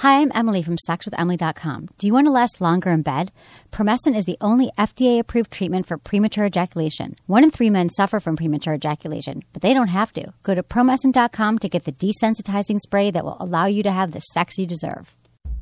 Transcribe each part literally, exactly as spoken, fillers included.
Hi, I'm Emily from sex with emily dot com. Do you want to last longer in bed? Promescent is the only F D A-approved treatment for premature ejaculation. One in three men suffer from premature ejaculation, but they don't have to. Go to promescent dot com to get the desensitizing spray that will allow you to have the sex you deserve.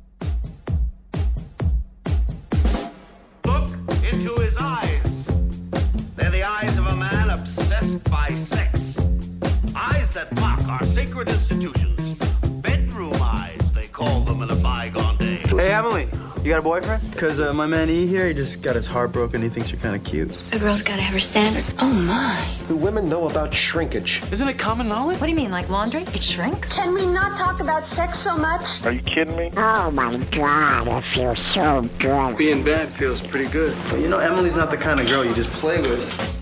Look into his eyes. They're the eyes of a man obsessed by sex. Eyes that mock our sacred institutions. Bedroom eyes, they call them in a bygone day. Hey, Emily, you got a boyfriend? Because uh, my man E here, he just got his heart broken. He thinks you're kind of cute. A girl's got to have her standards. Oh, my. Do women know about shrinkage? Isn't it common knowledge? What do you mean, like laundry? It shrinks? Can we not talk about sex so much? Are you kidding me? Oh, my God, it feels so good. Being bad feels pretty good. But you know, Emily's not the kind of girl you just play with.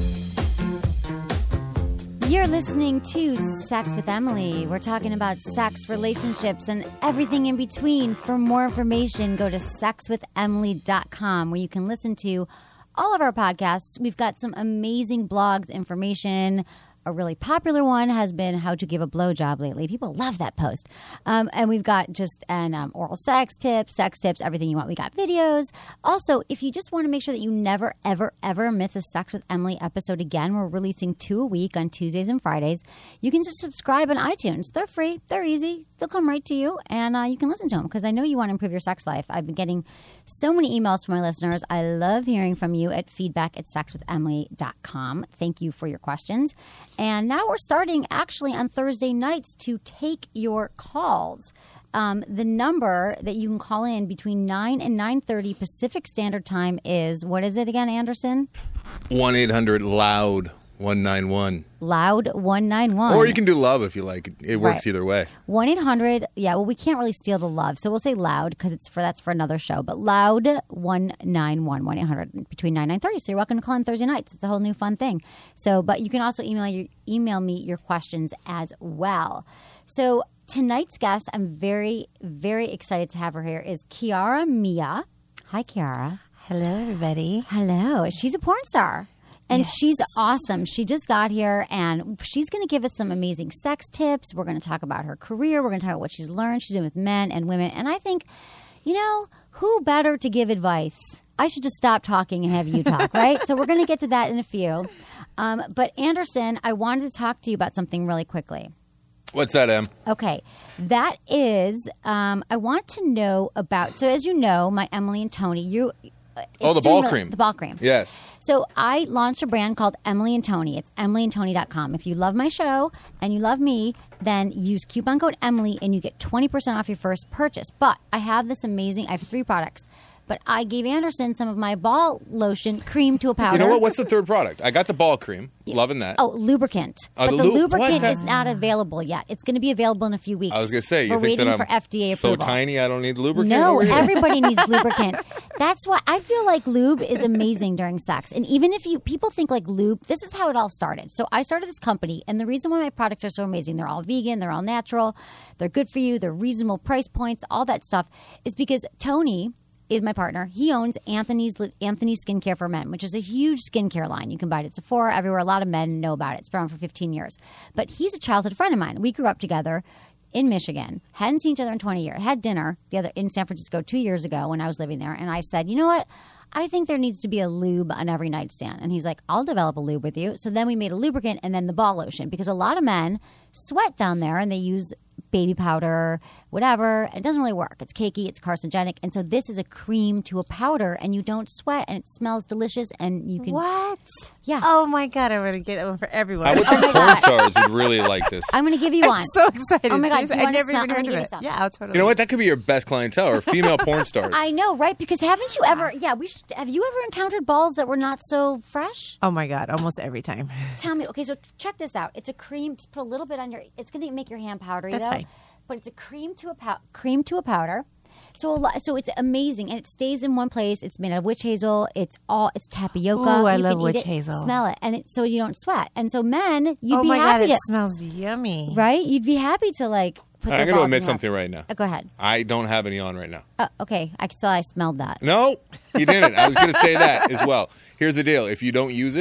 You're listening to Sex with Emily. We're talking about sex, relationships, and everything in between. For more information, go to sex with emily dot com, where you can listen to all of our podcasts. We've got some amazing blogs, information. A really popular one has been how to give a blowjob lately. People love that post. Um, and we've got just an um, oral sex tips, sex tips, everything you want. We got videos. Also, if you just want to make sure that you never, ever, ever miss a Sex with Emily episode again, we're releasing two a week on Tuesdays and Fridays. You can just subscribe on iTunes. They're free. They're easy. They'll come right to you, and uh, you can listen to them because I know you want to improve your sex life. I've been getting so many emails from my listeners. I love hearing from you at feedback at sex with emily dot com. Thank you for your questions. And now we're starting actually on Thursday nights to take your calls. Um, the number that you can call in between nine and nine thirty Pacific Standard Time is, what is it again, Anderson? one eight hundred loud one nine one. Loud one nine one. Or you can do love if you like. It works right. either way. one eight hundred, yeah, well, we can't really steal the love, so we'll say loud because it's for that's for another show. But loud one nine one, one eight hundred between nine and nine thirty. So you're welcome to call on Thursday nights. It's a whole new fun thing. So, but you can also email your, email me your questions as well. So tonight's guest, I'm very, very excited to have her here, is Kiara Mia. Hi, Kiara. Hello, everybody. Hello. She's a porn star. And yes. she's awesome. She just got here, and she's going to give us some amazing sex tips. We're going to talk about her career. We're going to talk about what she's learned. She's doing with men and women. And I think, you know, who better to give advice? I should just stop talking and have you talk, right? So we're going to get to that in a few. Um, but Anderson, I wanted to talk to you about something really quickly. What's that, Em? Okay. That is, um, I want to know about, so as you know, my Emily and Tony, you... Oh, the ball really, cream. The ball cream. Yes. So I launched a brand called Emily and Tony. It's emily and tony dot com. If you love my show and you love me, then use coupon code Emily and you get twenty percent off your first purchase. But I have this amazing, I have three products. But I gave Anderson some of my ball lotion cream to a powder. You know what? What's the third product? I got the ball cream. Loving that. Oh, lubricant. Uh, but the the lu- lubricant what? is not available yet. It's going to be available in a few weeks. I was going to say, you We're think waiting that I'm for F D A so approval. tiny I don't need lubricant? No, over here? everybody needs lubricant. That's why I feel like lube is amazing during sex. And even if you people think like lube, this is how it all started. So I started this company, and the reason why my products are so amazing, they're all vegan, they're all natural, they're good for you, they're reasonable price points, all that stuff, is because Tony is my partner. He owns Anthony's Anthony's Skincare for Men, which is a huge skincare line. You can buy it at Sephora, everywhere. A lot of men know about it. It's been around for fifteen years. But he's a childhood friend of mine. We grew up together in Michigan. Hadn't seen each other in twenty years. Had dinner the other in San Francisco two years ago when I was living there. And I said, you know what? I think there needs to be a lube on every nightstand. And he's like, I'll develop a lube with you. So then we made a lubricant and then the ball lotion. Because a lot of men sweat down there and they use baby powder, whatever. It doesn't really work. It's cakey. It's carcinogenic. And so this is a cream to a powder, and you don't sweat, and it smells delicious, and you can... What? Yeah. Oh, my God. I'm going to get that one for everyone. I would think my porn God. stars would really like this. I'm going to give you one. I'm so excited. Oh, my God. Seriously, Do you I want to never smell? even I'm heard gonna of give you it. some. Yeah, I'll totally. You know what? That could be your best clientele, or female porn stars. I know, right? Because haven't you ever... Yeah, we should... Have you ever encountered balls that were not so fresh? Oh, my God. Almost every time. Tell me. Okay, so check this out. It's a cream. Just put a little bit on your... It's going to make your hand powdery, That's though. fine. But it's a cream to a pow- cream to a powder. So a lot, so it's amazing, and it stays in one place. It's made out of witch hazel. It's all it's tapioca. Ooh, I You love can eat witch it, hazel. Smell it, and it, so you don't sweat. And so men, you'd oh, be my happy God. It to, smells yummy. right? You'd be happy to like put. I'm their going to balls admit in your something mouth. right now. Uh, go ahead. I don't have any on right now. Uh, okay, I saw I smelled that. No, you didn't. I was going to say that as well. Here's the deal. If you don't use it,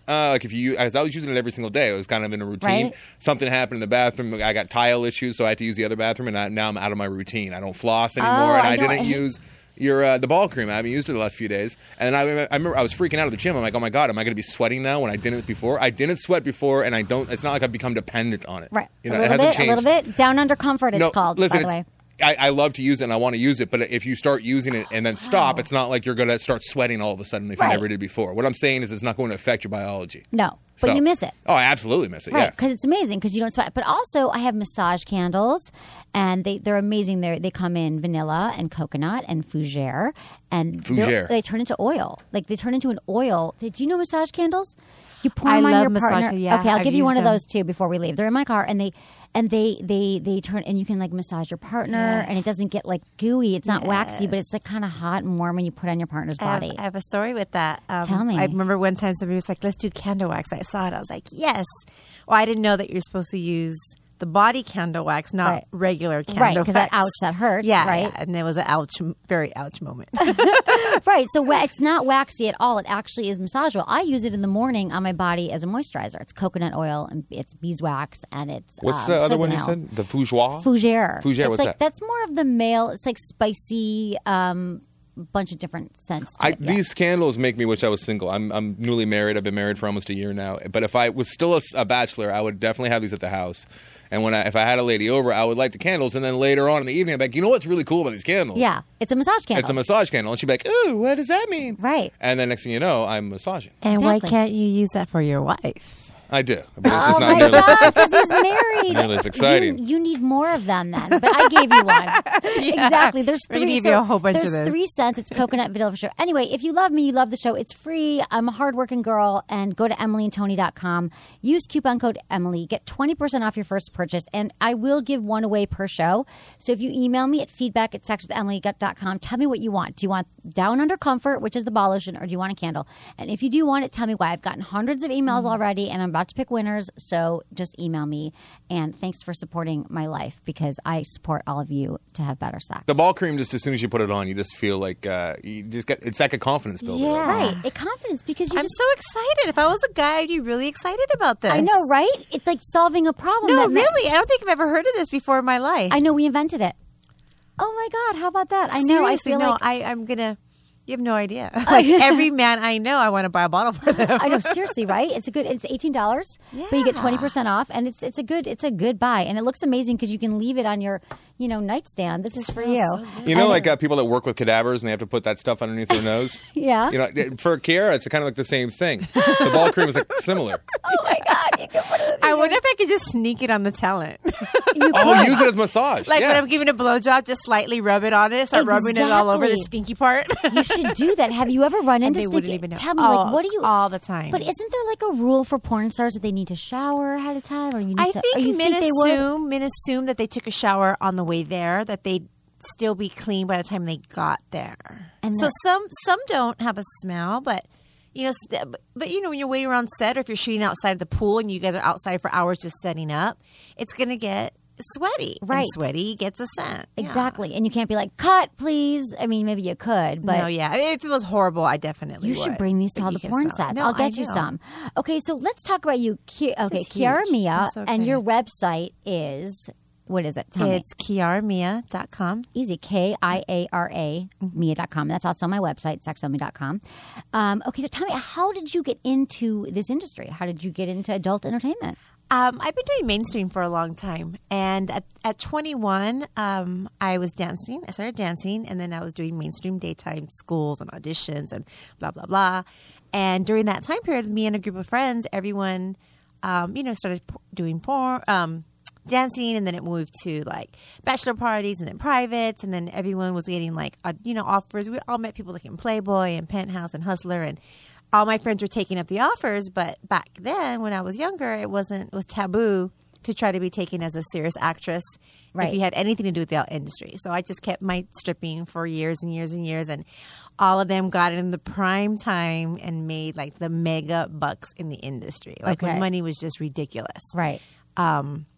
Uh, like if you, as I was using it every single day, it was kind of in a routine. Right. Something happened in the bathroom. I got tile issues, so I had to use the other bathroom, and I, now I'm out of my routine. I don't floss anymore, Oh, and I I, know. didn't I hate- use your uh, the ball cream. I haven't used it the last few days, and I, I remember I was freaking out at the gym. I'm like, oh my god, am I going to be sweating now when I didn't before? I didn't sweat before, and I don't. It's not like I've become dependent on it. Right. You know, a it little hasn't bit, changed. a little bit. Down Under Comfort, it's No, called, listen, by the way. it's- I, I love to use it and I want to use it, but if you start using it and then stop, it's not like you're going to start sweating all of a sudden if Right. you never did before. What I'm saying is it's not going to affect your biology. No, but So- you miss it. Oh, I absolutely miss it, Right, yeah. because it's amazing because you don't sweat. But also, I have massage candles, and they, they're amazing. They they come in vanilla and coconut and fougere, and they're- Fougere. they turn into oil. Like they turn into an oil. Did you know massage candles? You pour I them on love your massage- partner. yeah, okay, I'll I've give you one used of them. those too before we leave. They're in my car, and they and they they they turn and you can like massage your partner, Yes. and it doesn't get like gooey. It's not waxy, but Yes. it's like kind of hot and warm when you put it on your partner's I have, body. I have a story with that. Um, Tell me. I remember one time somebody was like, let's do candle wax. I saw it. I was like, yes. Well, I didn't know that you're supposed to use the body candle wax, not Right. regular candle Right, because that wax. ouch, that hurts. Yeah, right. yeah, and it was an ouch, very ouch moment. Right. So wa- it's not waxy at all. It actually is massage oil. I use it in the morning on my body as a moisturizer. It's coconut oil and it's beeswax and it's What's um, the other one you soapinol. said? The fougere? Fougere. Fougere, It's what's like that? that's more of the male. It's like spicy, um, bunch of different scents. To I, it. Yeah. These candles make me wish I was single. I'm I'm newly married. I've been married for almost a year now. But if I was still a, a bachelor, I would definitely have these at the house. And when I, if I had a lady over, I would light the candles. And then later on in the evening, I'd be like, you know what's really cool about these candles? Yeah, it's a massage candle. It's a massage candle. And she'd be like, ooh, what does that mean? Right. And then next thing you know, I'm massaging. And why Exactly. can't you use that for your wife? I do. But it's just Oh not my nearly God, because he's married. Nearly as exciting. You, you need more of them then. But I gave you one. Exactly. There's We're three. gonna give you a whole bunch of there's this. three scents. It's coconut, vanilla for sure. Anyway, if you love me, you love the show. It's free. I'm a hardworking girl. And go to emily and tony dot com. Use coupon code Emily. Get twenty percent off your first purchase. And I will give one away per show. So if you email me at feedback at sex with emily dot com, tell me what you want. Do you want Down Under Comfort, which is the ball lotion, or do you want a candle? And if you do want it, tell me why. I've gotten hundreds of emails Mm. already, and I'm about to pick winners. So just email me. And thanks for supporting my life because I support all of you to have better sex. The ball cream, just as soon as you put it on, you just feel like uh, you just get. It's like a confidence builder. Yeah. Right. It confidence because you I'm just so excited. If I was a guy, I'd be really excited about this. I know, right? It's like solving a problem. No, that ma- really. I don't think I've ever heard of this before in my life. I know we invented it. Oh my God, how about that? I know. Seriously, I feel no, like I, I'm going to... You have no idea. Like every man I know, I want to buy a bottle for them. I know, seriously, right? It's a good. It's eighteen dollars, but you get twenty percent off, and it's it's a good it's a good buy, and it looks amazing because you can leave it on your you know nightstand. This is for you. smells so good. You know, And like it- uh, people that work with cadavers and they have to put that stuff underneath their nose. Yeah. You know, for Kiara, it's kind of like the same thing. The ball cream is like similar. Oh my God, you can put it. I wonder if I could just sneak it on the talent. You Oh, could. use it as massage. Like yeah. when I'm giving a blowjob, just slightly rub it on it, start rubbing it all over the Exactly. stinky part. You should do that. Have you ever run And into they sticky? wouldn't even know. Tell me, Oh, like, what do you? all the time. But isn't there like a rule for porn stars that they need to shower ahead of time, or you need I to? think or you men think they would? assume men assume that they took a shower on the way there, that they'd still be clean by the time they got there. And so that- some some don't have a smell, but you know, s- but, but you know, when you're waiting around set, or if you're shooting outside the pool and you guys are outside for hours just setting up, it's gonna get sweaty. And Right. sweaty gets a scent. Yeah. Exactly, and you can't be like, "Cut, please." I mean, maybe you could, but no, yeah. I mean, if it was horrible, I definitely you would. should bring these to But all you the can porn smell it. sets. No, I'll I get you know. some. Okay, so let's talk about you. Ki- okay, is Kiara huge. Mia, I'm so and your excited. website is what is it? Tell It's kiara mia dot com. me. Easy. K I A R A Mia dot com. That's also on my website, sex with me dot com. Um, okay, so tell me, how did you get into this industry? How did you get into adult entertainment? Um, I've been doing mainstream for a long time, and at, at twenty-one, um, I was dancing. I started dancing, and then I was doing mainstream daytime schools and auditions and blah blah blah. And during that time period, me and a group of friends, everyone, um, you know, started p- doing porn, um, dancing, and then it moved to like bachelor parties and then privates, and then everyone was getting like uh, you know offers. We all met people like in Playboy and Penthouse and Hustler, and all my friends were taking up the offers. But back then, when I was younger, it wasn't it was taboo to try to be taken as a serious actress Right. if you had anything to do with the industry. So I just kept my stripping for years and years and years, and all of them got in the prime time and made like the mega bucks in the industry. Like Okay. when money was just ridiculous. Right. Um,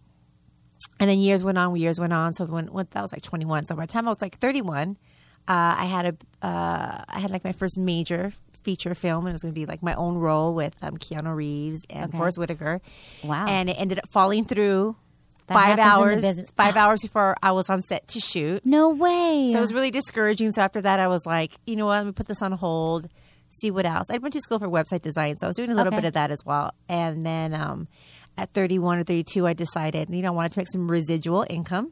and then years went on, years went on. So when, when that was like twenty-one. So by the time I was like thirty-one, uh, I had a, uh, I had like my first major feature film. And it was going to be like my own role with um, Keanu Reeves and Okay. Forrest Whitaker. Wow. And it ended up falling through That five happens in the hours. business. Five hours before I was on set to shoot. No way. So it was really discouraging. So after that, I was like, you know what? Let me put this on hold. See what else. I went to school for website design, so I was doing a little Okay. bit of that as well. And then um, at thirty-one or thirty-two, I decided, you know, I wanted to make some residual income.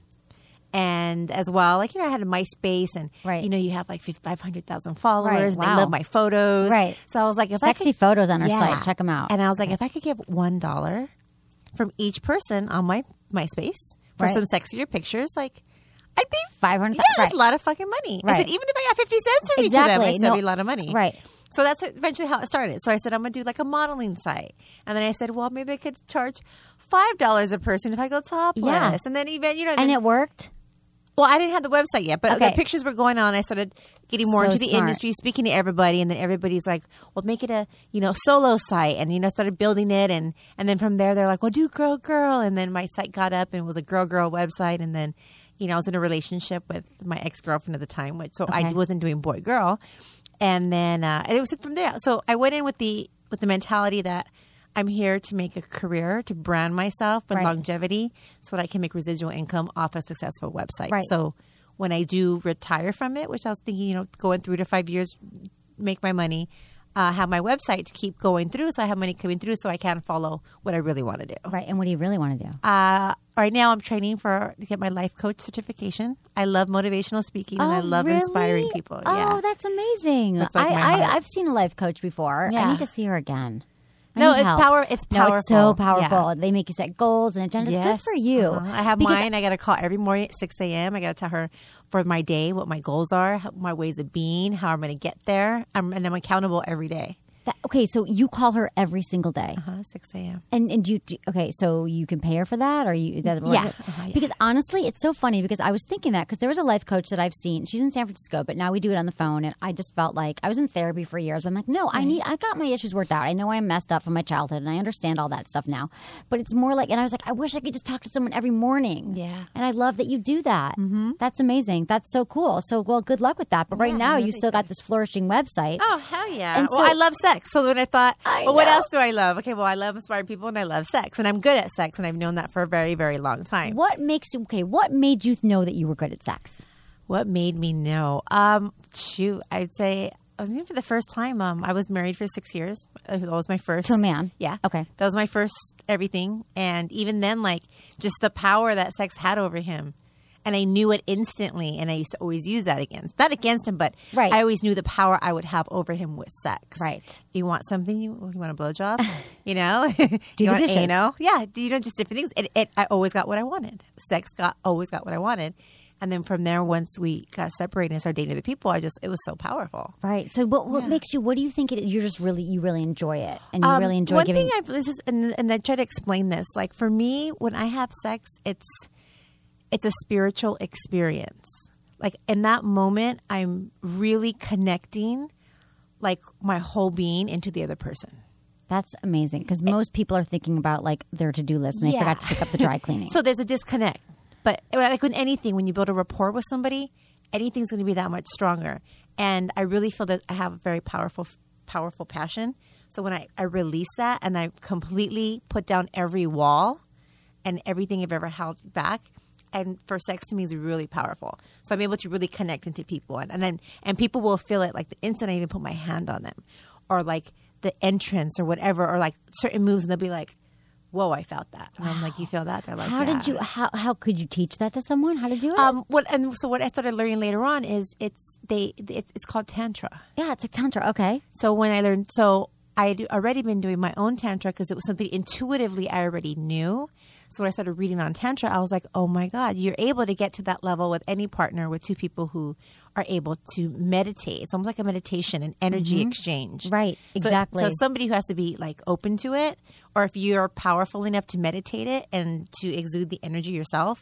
And as well, like, you know, I had a MySpace and, Right. you know, you have like five hundred thousand followers. Right. And Wow. they love my photos. Right. So I was like, if I Sexy could, photos on our Yeah. site. Check them out. And I was like, if I could give one dollar from each person on my MySpace for Right. some sexier pictures, like, I'd be five hundred. yeah, that's a lot of fucking money. I Right. said, even if I got fifty cents from each of them, Exactly. it's still No. be a lot of money. Right. So that's eventually how it started. So I said, I'm going to do like a modeling site. And then I said, well, maybe I could charge five dollars a person if I go topless. Yeah. And then even, you know. And then, it worked? well, I didn't have the website yet, but Okay. the pictures were going on. I started getting more So into the smart. industry, speaking to everybody. And then everybody's like, well, make it a, you know, solo site. And, you know, started building it. And, and then from there, they're like, well, do girl, girl. And then my site got up and it was a girl, girl website. And then, you know, I was in a relationship with my ex-girlfriend at the time, which, so I Okay. wasn't doing boy, girl. And then uh, it was from there. So I went in with the with the mentality that I'm here to make a career, to brand myself with Right. longevity so that I can make residual income off a successful website. Right. So when I do retire from it, which I was thinking, you know, going three to five years, make my money, uh, have my website to keep going through so I have money coming through so I can follow what I really want to do. Right. And what do you really want to do? Uh, right now I'm training for to get my life coach certification. I love motivational speaking and I love really? inspiring people. Oh, yeah. that's amazing. That's like I, my I, heart. I've seen a life coach before. I Yeah. need to see her again. I No, need it's help. power- it's No, it's so powerful. powerful. Yeah. They make you set goals and agendas. Good for you. uh-huh. I have Because- mine. I got to call every morning at six a.m. I got to tell her for my day what my goals are, how, my ways of being, how I'm going to get there. I'm, and I'm accountable every day. That, okay, so you call her every single day. Uh-huh, six a.m. And and you do, okay, so you can pay her for that, or you that Yeah. Uh-huh, yeah. Because honestly, it's so funny because I was thinking that because there was a life coach that I've seen. She's in San Francisco, but now we do it on the phone, and I just felt like I was in therapy for years. But I'm like, no, I need. I got my issues worked out. I know I'm messed up from my childhood, and I understand all that stuff now. But it's more like, and I was like, I wish I could just talk to someone every morning. Yeah. And I love that you do that. Mm-hmm. That's amazing. That's so cool. So well, good luck with that. But right Yeah, now, I'm you really still got this flourishing website. Oh, hell yeah. And well, so- I love sex. So then I thought, I well, what know. else do I love? Okay, well, I love inspiring people and I love sex. And I'm good at sex. And I've known that for a very, very long time. What makes okay? What made you know that you were good at sex? What made me know? Um, shoot, I'd say I think for the first time, um, I was married for six years. Uh, That was my first To a man? Yeah. Okay. That was my first everything, and even then, like just the power that sex had over him, and I knew it instantly. And I used to always use that against not against him, but Right. I always knew the power I would have over him with sex. Right. You want something? You, you want a blowjob? You know? Do you the want dishes. anal? Yeah. Do you know just different things? It, it, I always got what I wanted. Sex got always got what I wanted. And then from there, once we got separated and started dating other people, I just it was so powerful. Right. So what what Yeah. makes you? What do you think it? You're just really you really enjoy it, and you Um, really enjoy one giving. thing I've this is and, and I try to explain this. Like for me, when I have sex, it's it's a spiritual experience. Like in that moment, I'm really connecting, like my whole being into the other person. That's amazing because most people are thinking about like their to do list and they Yeah. forgot to pick up the dry cleaning. So there's a disconnect. But like with anything, when you build a rapport with somebody, anything's going to be that much stronger. And I really feel that I have a very powerful, powerful passion. So when I, I release that and I completely put down every wall and everything I've ever held back, and for sex to me is really powerful. So I'm able to really connect into people, and and then and people will feel it like the instant I even put my hand on them, or like the entrance or whatever, or like certain moves, and they'll be like, "Whoa, I felt that." And I'm like, "You feel that?" They're like, how "Yeah." did you? How how could you teach that to someone? How to do it? Um, what and so what I started learning later on is it's they it, it's called tantra. yeah, it's like tantra. Okay. So when I learned, so I had already been doing my own tantra because it was something intuitively I already knew. So when I started reading on tantra, I was like, oh my God, you're able to get to that level with any partner, with two people who are able to meditate. It's almost like a meditation, an energy exchange. Right. So- Exactly. So, somebody who has to be like open to it, or if you're powerful enough to meditate it and to exude the energy yourself,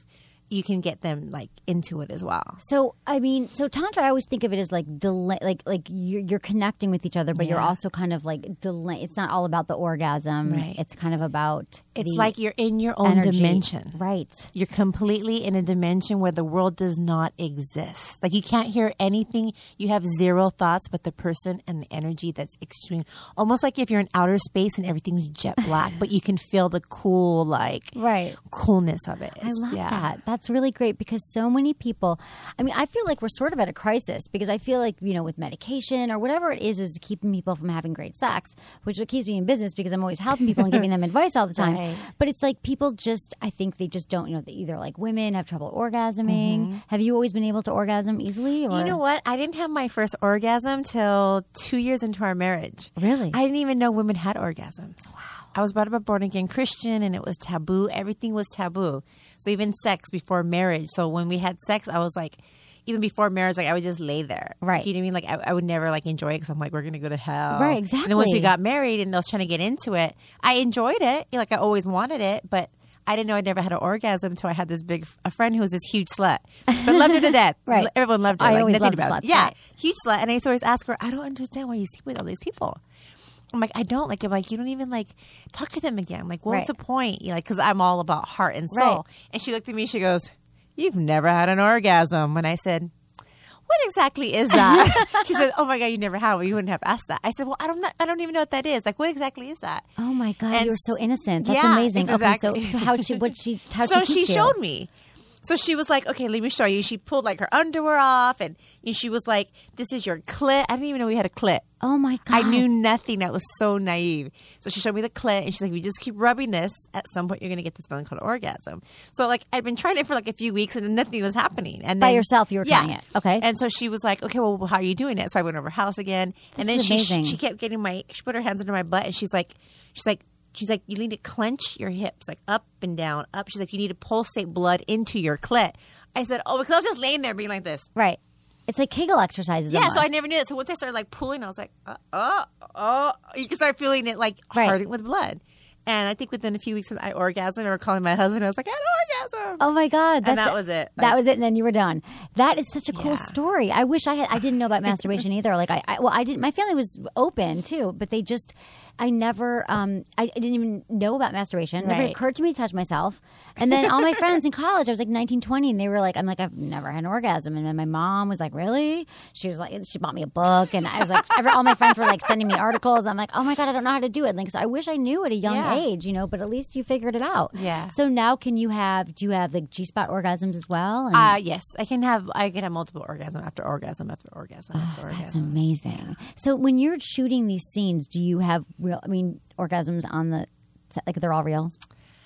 you can get them like into it as well. So I mean, so tantra, I always think of it as like delay, like like you're, you're connecting with each other, but Yeah. you're also kind of like delay. It's not all about the orgasm. Right. It's kind of about It's the like you're in your own energy. dimension. Right. You're completely in a dimension where the world does not exist. Like you can't hear anything. You have zero thoughts but the person and the energy that's extreme. Almost like if you're in outer space and everything's jet black, but you can feel the cool, like Right. coolness of it. I It's- love yeah. that. That's really great because so many people, I mean, I feel like we're sort of at a crisis because I feel like, you know, with medication or whatever it is, is keeping people from having great sex, which keeps me in business because I'm always helping people and giving them advice all the time. Right. But it's like people just, I think they just don't, you know, they either like women have trouble orgasming. Have you always been able to orgasm easily? Or? You know what? I didn't have my first orgasm till two years into our marriage. Really? I didn't even know women had orgasms. Wow. I was brought up a born again Christian and it was taboo. Everything was taboo. So even sex before marriage. So when we had sex, I was like, even before marriage, like I would just lay there. Right. Do you know what I mean? Like I, I would never like enjoy it because I'm like, we're going to go to hell. Right, And then once we exactly. got married and I was trying to get into it, I enjoyed it. Like I always wanted it, but I didn't know I never had an orgasm until I had this big a friend who was this huge slut, but loved her to death. Right. Everyone loved her. I like, always nothing loved about sluts, it. Yeah, right. huge slut. And I used to always ask her, I don't understand why you sleep with all these people. I'm like, I don't like. I'm like, you don't even like talk to them again. I'm like, well, what's Right. the point? You know, like, because I'm all about heart and soul. Right. And she looked at me. She goes, "You've never had an orgasm." And I said, "What exactly is that?" She said, "Oh my God, you never have. Well, you wouldn't have asked that." I said, "Well, I don't. I don't even know what that is. Like, what exactly is that?" Oh my God, And you're so innocent. That's yeah, amazing. exactly. Okay, so, so how she, what she, how So she she teach you? showed me. So she was like, okay, let me show you. She pulled like her underwear off and, and she was like, this is your clit. I didn't even know we had a clit. Oh my God. I knew nothing. That was so naive. So she showed me the clit and she's like, if you just keep rubbing this, at some point you're going to get this feeling called orgasm. So like I'd been trying it for like a few weeks and then nothing was happening. And By then, yourself, you were yeah. trying it. Okay. And so she was like, okay, well, how are you doing it? So I went over her house again. and then is she amazing. she kept getting my, she put her hands under my butt and she's like, she's like, She's like, you need to clench your hips, like up and down, up. She's like, you need to pulsate blood into your clit. I said, oh, because I was just laying there being like this. Right. It's like Kegel exercises. Yeah, almost. so I never knew it. So once I started like pulling, I was like, uh, oh, oh. You can start feeling it like Right. hardening with blood. And I think within a few weeks, I orgasmed. I remember calling my husband. I was like, I had an orgasm. Oh my God. And that's that was it. that Like- was it. And then you were done. That is such a cool Yeah. story. I wish I had, I didn't know about masturbation either. Like I, I, well, I didn't, my family was open too, but they just, I never, um, I, I didn't even know about masturbation. It never Right. occurred to me to touch myself. And then all my friends in college, I was like nineteen, twenty, and they were like, I'm like, I've never had an orgasm. And then my mom was like, really? She was like, she bought me a book. And I was like, every, all my friends were like sending me articles. I'm like, oh my God, I don't know how to do it. Like, so I wish I knew at a young Yeah. age, you know, but at least you figured it out. Yeah. So now can you have, do you have like G-spot orgasms as well? And, Uh, yes, I can have I can have multiple orgasm after orgasm after orgasm after Oh, that's orgasm. amazing. So when you're shooting these scenes, do you have real, I mean, orgasms on the, like they're all real?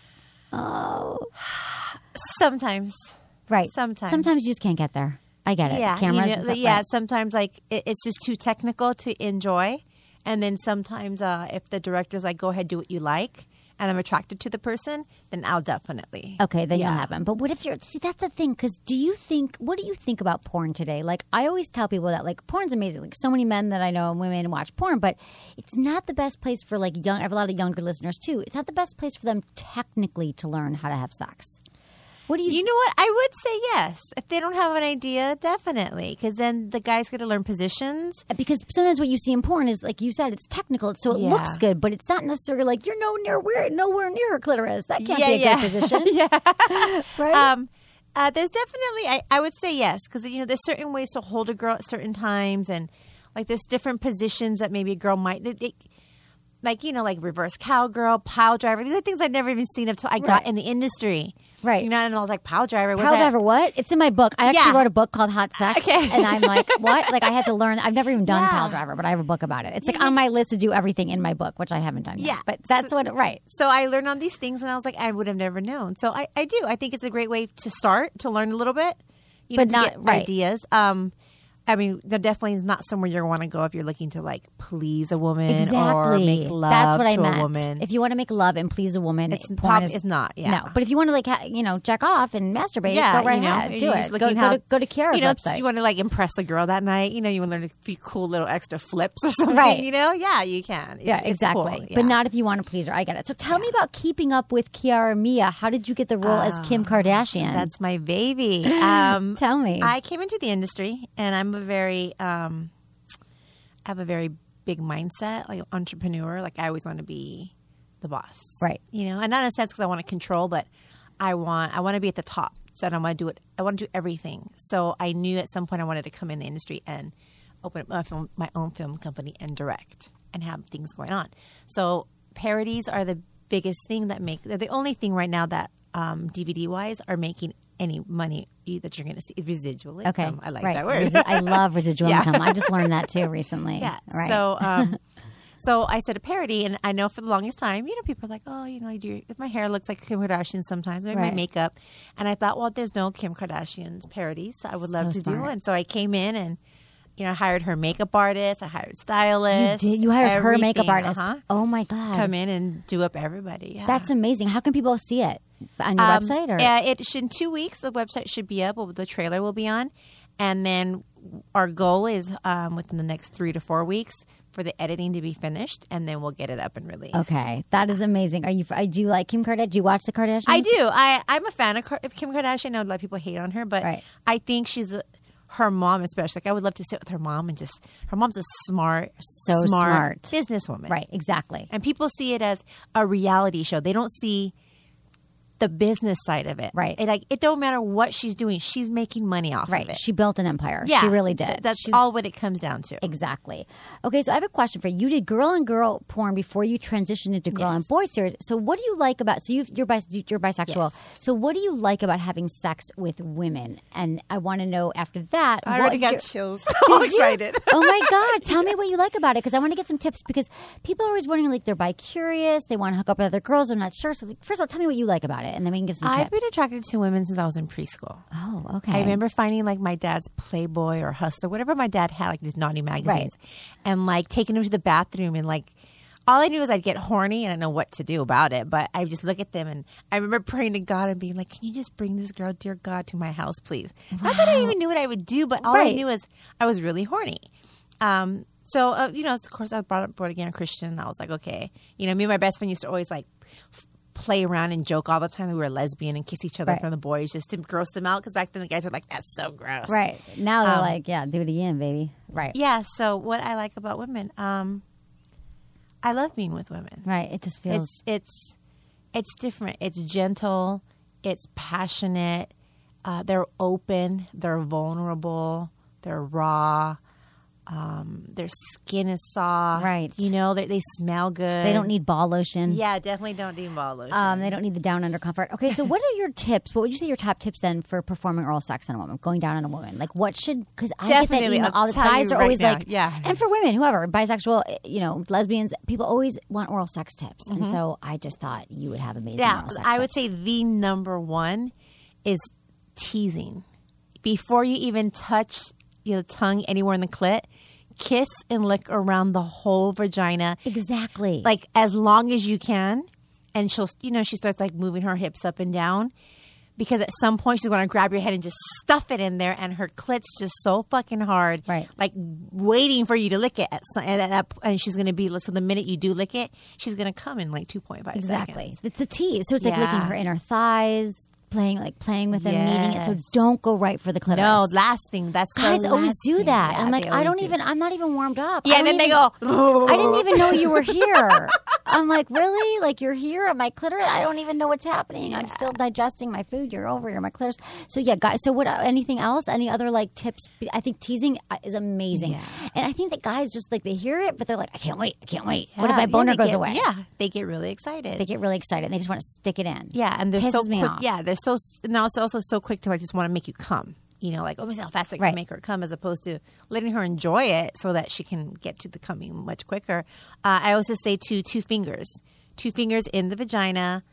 Sometimes, Right. Sometimes. Sometimes you just can't get there. I get it. yeah, Cameras you and know, stuff, yeah. right. Sometimes like it, it's just too technical to enjoy, and then sometimes uh, if the director's like, go ahead, do what you like, and I'm attracted to the person, then I'll definitely. Okay, then Yeah. you'll have them. But what if you're, see, that's the thing, because do you think, what do you think about porn today? Like, I always tell people that, like, porn's amazing. Like, so many men that I know and women watch porn, but it's not the best place for, like, young, I have a lot of younger listeners, too. It's not the best place for them technically to learn how to have sex. What do you, You know what? I would say yes. If they don't have an idea, definitely. Because then the guy's going to learn positions. because sometimes what you see in porn is, like you said, it's technical, so it Yeah. looks good, but it's not necessarily like you're no near where, nowhere near her clitoris. That can't Yeah, be a yeah. good position. yeah. Right? Um, uh, there's definitely, I, I would say yes. Because, you know, there's certain ways to hold a girl at certain times. And, like, there's different positions that maybe a girl might, they, they, like, you know, like reverse cowgirl, pile driver. These are things I'd never even seen until I got Right. in the industry. Right. You know, and I was like, pile driver. What's Pile that? driver, what? It's in my book. I actually Yeah. wrote a book called Hot Sex, Okay. and I'm like, what? Like, I had to learn. I've never even done Yeah. pile driver, but I have a book about it. It's like on my list to do everything in my book, which I haven't done yet. Yeah. But that's So- what, right. So I learned on these things, and I was like, I would have never known. So I, I do. I think it's a great way to start, to learn a little bit, you But know, to not- get right. ideas. Um, I mean, there definitely is not somewhere you want to go if you're looking to like please a woman Exactly. or make love That's what to I meant. a woman. If you want to make love and please a woman, It's porn prob- is- it's not, yeah. No, but if you want to like ha- you know jack off and masturbate, yeah, go right you know, ahead, do you're it. just Go, looking go how- to go to Kiara's you know, website. You want to like impress a girl that night. You know, you want to learn a few cool little extra flips or something. Right. You know, yeah, you can. It's, yeah, it's exactly. cool, yeah. But not if you want to please her. I get it. So tell me about Keeping Up with Kiara Mia. How did you get the role as Kim Kardashian? That's my baby. Um, Tell me. I came into the industry, and I'm a very, um, I have a very big mindset, like an entrepreneur. Like I always want to be the boss, Right. You know, and not in a sense because I want to control, but I want I want to be at the top. So I don't want to do it. I want to do everything. So I knew at some point I wanted to come in the industry and open up my, film, my own film company and direct and have things going on. So parodies are the biggest thing that make. They're the only thing right now that um, D V D wise are making any money that you're going to see. Residual income. okay. I like right. that word. Resi- I love residual Yeah. income. I just learned that too recently. Yeah. Right. So, um, so I said a parody, and I know for the longest time, you know, people are like, "Oh, you know, I do. My hair looks like Kim Kardashian sometimes. Maybe Right. my makeup." And I thought, well, there's no Kim Kardashian's parodies. So I would love So to do smart. one. So I came in and, you know, I hired her makeup artist. I hired stylists. you did. You hired her makeup everything, artist. Uh-huh. Oh my god. Come in and do up everybody. Yeah. That's amazing. How can people see it on your Um, website? Or Yeah, it should, in two weeks, the website should be up. Or the trailer will be on. And then our goal is um, within the next three to four weeks for the editing to be finished, and then we'll get it up and released. okay, that is amazing. Are you? I do you like Kim Kardashian? Do you watch the Kardashians? I do. I, I'm a fan of Kar- of Kim Kardashian. I know a lot of people hate on her, but Right. I think she's a, her mom, especially. Like I would love to sit with her mom and just. Her mom's a smart, So smart. businesswoman, Right. Exactly. And people see it as a reality show. They don't see the business side of it. Right. It, like it don't matter what she's doing. She's making money off Right. of it. She built an empire. yeah, She really did. Th- That's She's- all what it comes down to. Exactly. Okay, so I have a question for you. You did girl on girl porn before you transitioned into girl on Yes. boy series. So what do you like about? So you, you're bis, you're bisexual. Yes. So what do you like about having sex with women? And I want to know after that. I what already got your- chills. Did I'm you? excited. Oh my god! Tell me what you like about it because I want to get some tips because people are always wondering like they're bi curious, they want to hook up with other girls, they're not sure. So like, first of all, tell me what you like about it, and then we can give some I've tips. been attracted to women since I was in preschool. Oh, okay. I remember finding like my dad's Playboy or Hustler, whatever my dad had, like these naughty magazines, and like taking them to the bathroom and like all I knew was I'd get horny and I didn't know what to do about it, but I just look at them and I remember praying to God and being like, "Can you just bring this girl, dear God, to my house, please?" Not that I even knew what I would do, but all I Right. knew is I was really horny. Um, so uh, you know, of course, I brought up born again Christian, and I was like, okay, you know, me and my best friend used to always like. F- play around and joke all the time that we were lesbian and kiss each other Right. from the boys just to gross them out because back then the guys were like, that's so gross. Right now they're Um, like, yeah, do it again, baby. Right. Yeah. So what I like about women, um, I love being with women. Right. It just feels. It's it's it's different. It's gentle. It's passionate. Uh, they're open. They're vulnerable. They're raw. Um, their skin is soft. Right. You know, they they smell good. They don't need ball lotion. Yeah, definitely don't need ball lotion. Um, they don't need the down under comfort. Okay, so what are your tips? What would you say your top tips then for performing oral sex on a woman, going down on a woman? Like what should? Because I get that Definitely. email. I'll All the tell guys you are right always now. like, Yeah. and for women, whoever, bisexual, you know, lesbians, people always want oral sex tips, Mm-hmm. and so I just thought you would have amazing Yeah, oral sex I would tips. say the number one is teasing. Before you even touch your tongue anywhere in the clit, kiss and lick around the whole vagina, exactly. like as long as you can. And she'll, you know, she starts like moving her hips up and down because at some point she's going to grab your head and just stuff it in there, and her clit's just so fucking hard, Right. like waiting for you to lick it. At some, and, at that, and she's going to be so the minute you do lick it, she's going to come in like two point five exactly. seconds. It's the tease. So it's like Yeah. licking her inner thighs, playing like playing with them, kneading it. So Yes. don't go right for the clitoris. No, last thing. That's the Guys always last do thing. that. Yeah, I'm like, they I always don't do. even. I'm not even warmed up. Yeah, I and then don't they even- go. I didn't even know you were here. I'm like, really? Like you're here at my clitoris? I don't even know what's happening. I'm still digesting my food. You're over here, my clitoris. So yeah, guys. So what? Anything else? Any other like tips? I think teasing is amazing, and I think that guys just like they hear it, but they're like, I can't wait. I can't wait. what if Yeah, my yeah, boner they goes get- away? Yeah, they get really excited. They get really excited. And they just want to stick it in. yeah, and they're Pisses so me quick. off. Yeah, they're so. Now it's also so quick to like just want to make you come. You know, like, oh, let me see how fast I can Right. make her come, as opposed to letting her enjoy it so that she can get to the coming much quicker. Uh, I also say two two fingers, two fingers in the vagina,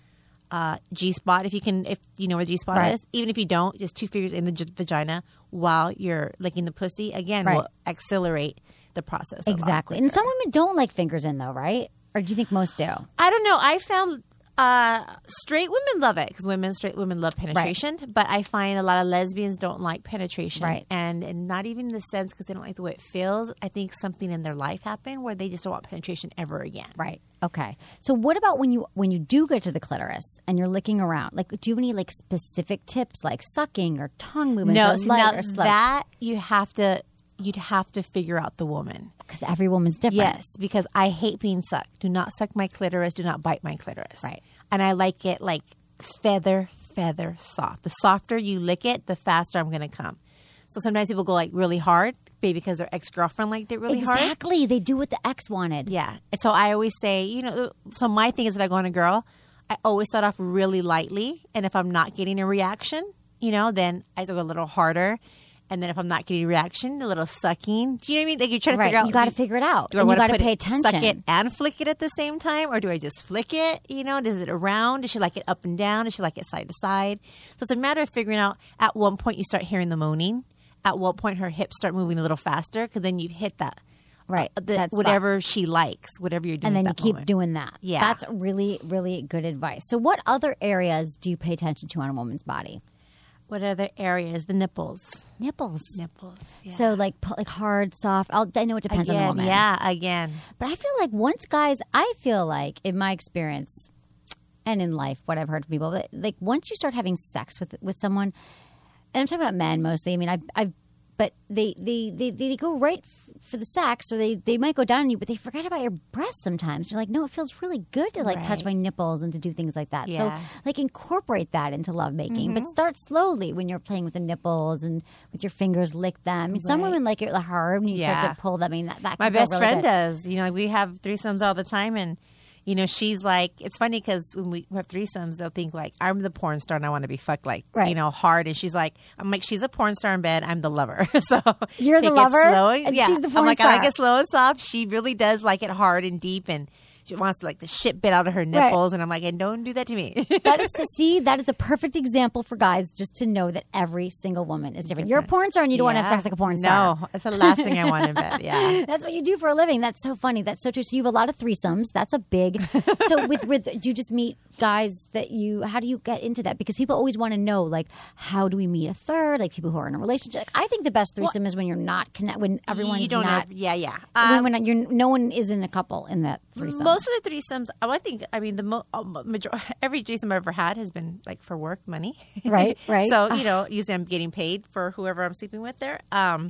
uh, G spot if you can, if you know where G spot Right. is. Even if you don't, just two fingers in the j- vagina while you're licking the pussy. Again, Right. will accelerate the process. a lot Exactly. And quicker. some women don't like fingers in, though, right? Or do you think most do? I don't know. I found uh, straight women love it because women, straight women love penetration. But I find a lot of lesbians don't like penetration. Right. And, and not even in the sense because they don't like the way it feels. I think something in their life happened where they just don't want penetration ever again. Right. Okay. So what about when you when you do get to the clitoris and you're licking around? Like, do you have any like specific tips, like sucking or tongue movements No, or see, light now or slow? that you have to, you'd have to figure out the woman. Because every woman's different. Yes, because I hate being sucked. Do not suck my clitoris. Do not bite my clitoris. Right. And I like it like feather, feather soft. The softer you lick it, the faster I'm going to come. So sometimes people go like really hard, maybe because their ex-girlfriend liked it really hard. Exactly. They do what the ex wanted. Yeah. And so I always say, you know, so my thing is if I go on a girl, I always start off really lightly. And if I'm not getting a reaction, you know, then I go a little harder. And then if I'm not getting a reaction, a little sucking. Do you know what I mean? Like you're trying to Right. figure out. You got to do- figure it out. Do I and you want got to to put pay it, attention. suck it and flick it at the same time? Or do I just flick it? You know, does it around? Does she like it up and down? Does she like it side to side? So it's a matter of figuring out at one point you start hearing the moaning. At what point her hips start moving a little faster because then you've hit that. Right. Uh, the, That spot. whatever she likes, whatever you're And doing then at you that keep moment. doing that. Yeah. That's really, really good advice. So what other areas do you pay attention to on a woman's body? What other areas? The nipples. Nipples. Nipples. Yeah. So like pu- like hard, soft. I'll, I know it depends again, on the woman. yeah, again. But I feel like once guys, I feel like in my experience and in life, what I've heard from people, that, like once you start having sex with with someone, and I'm talking about men mostly. I mean, I've, I've but they they, they, they go right f- for the sex, or they, they might go down on you, but they forget about your breasts sometimes. You're like, no, it feels really good to like touch Right. my nipples and to do things like that. Yeah. So like incorporate that into lovemaking, but start slowly when you're playing with the nipples and with your fingers lick them. I mean, some Right. women like it hard when you Yeah. start to pull them. I mean, that, that My can feel best really friend good. does. You know, we have threesomes all the time, and you know, she's like, it's funny because when we have threesomes, they'll think like I'm the porn star and I want to be fucked like Right. you know hard, and she's like, I'm like, she's a porn star in bed, I'm the lover. So You're the take it lover? slow. And yeah, she's the I'm porn like, I star. like it slow and soft. She really does like it hard and deep, and she wants like the shit bit out of her nipples, and I'm like, and don't do that to me. That is to see. That is a perfect example for guys just to know that every single woman is different. You're a porn star and you don't want to have Yeah. sex like a porn star. No, that's the last thing I want in bed. Yeah. That's what you do for a living. That's so funny. That's so true. So you have a lot of threesomes. That's a big. So with with do you just meet guys that you? How do you get into that? Because people always want to know, like, how do we meet a third? Like people who are in a relationship. Like, I think the best threesome is when you're not connect. When everyone's you don't not. have, yeah, yeah. when Um, we're not, you're, no one is in a couple in that threesome. Most of the threesomes, oh, I think, I mean, the mo- uh, major- every threesome I've ever had has been like for work money. Right, right. So, you know, usually I'm getting paid for whoever I'm sleeping with there. Um,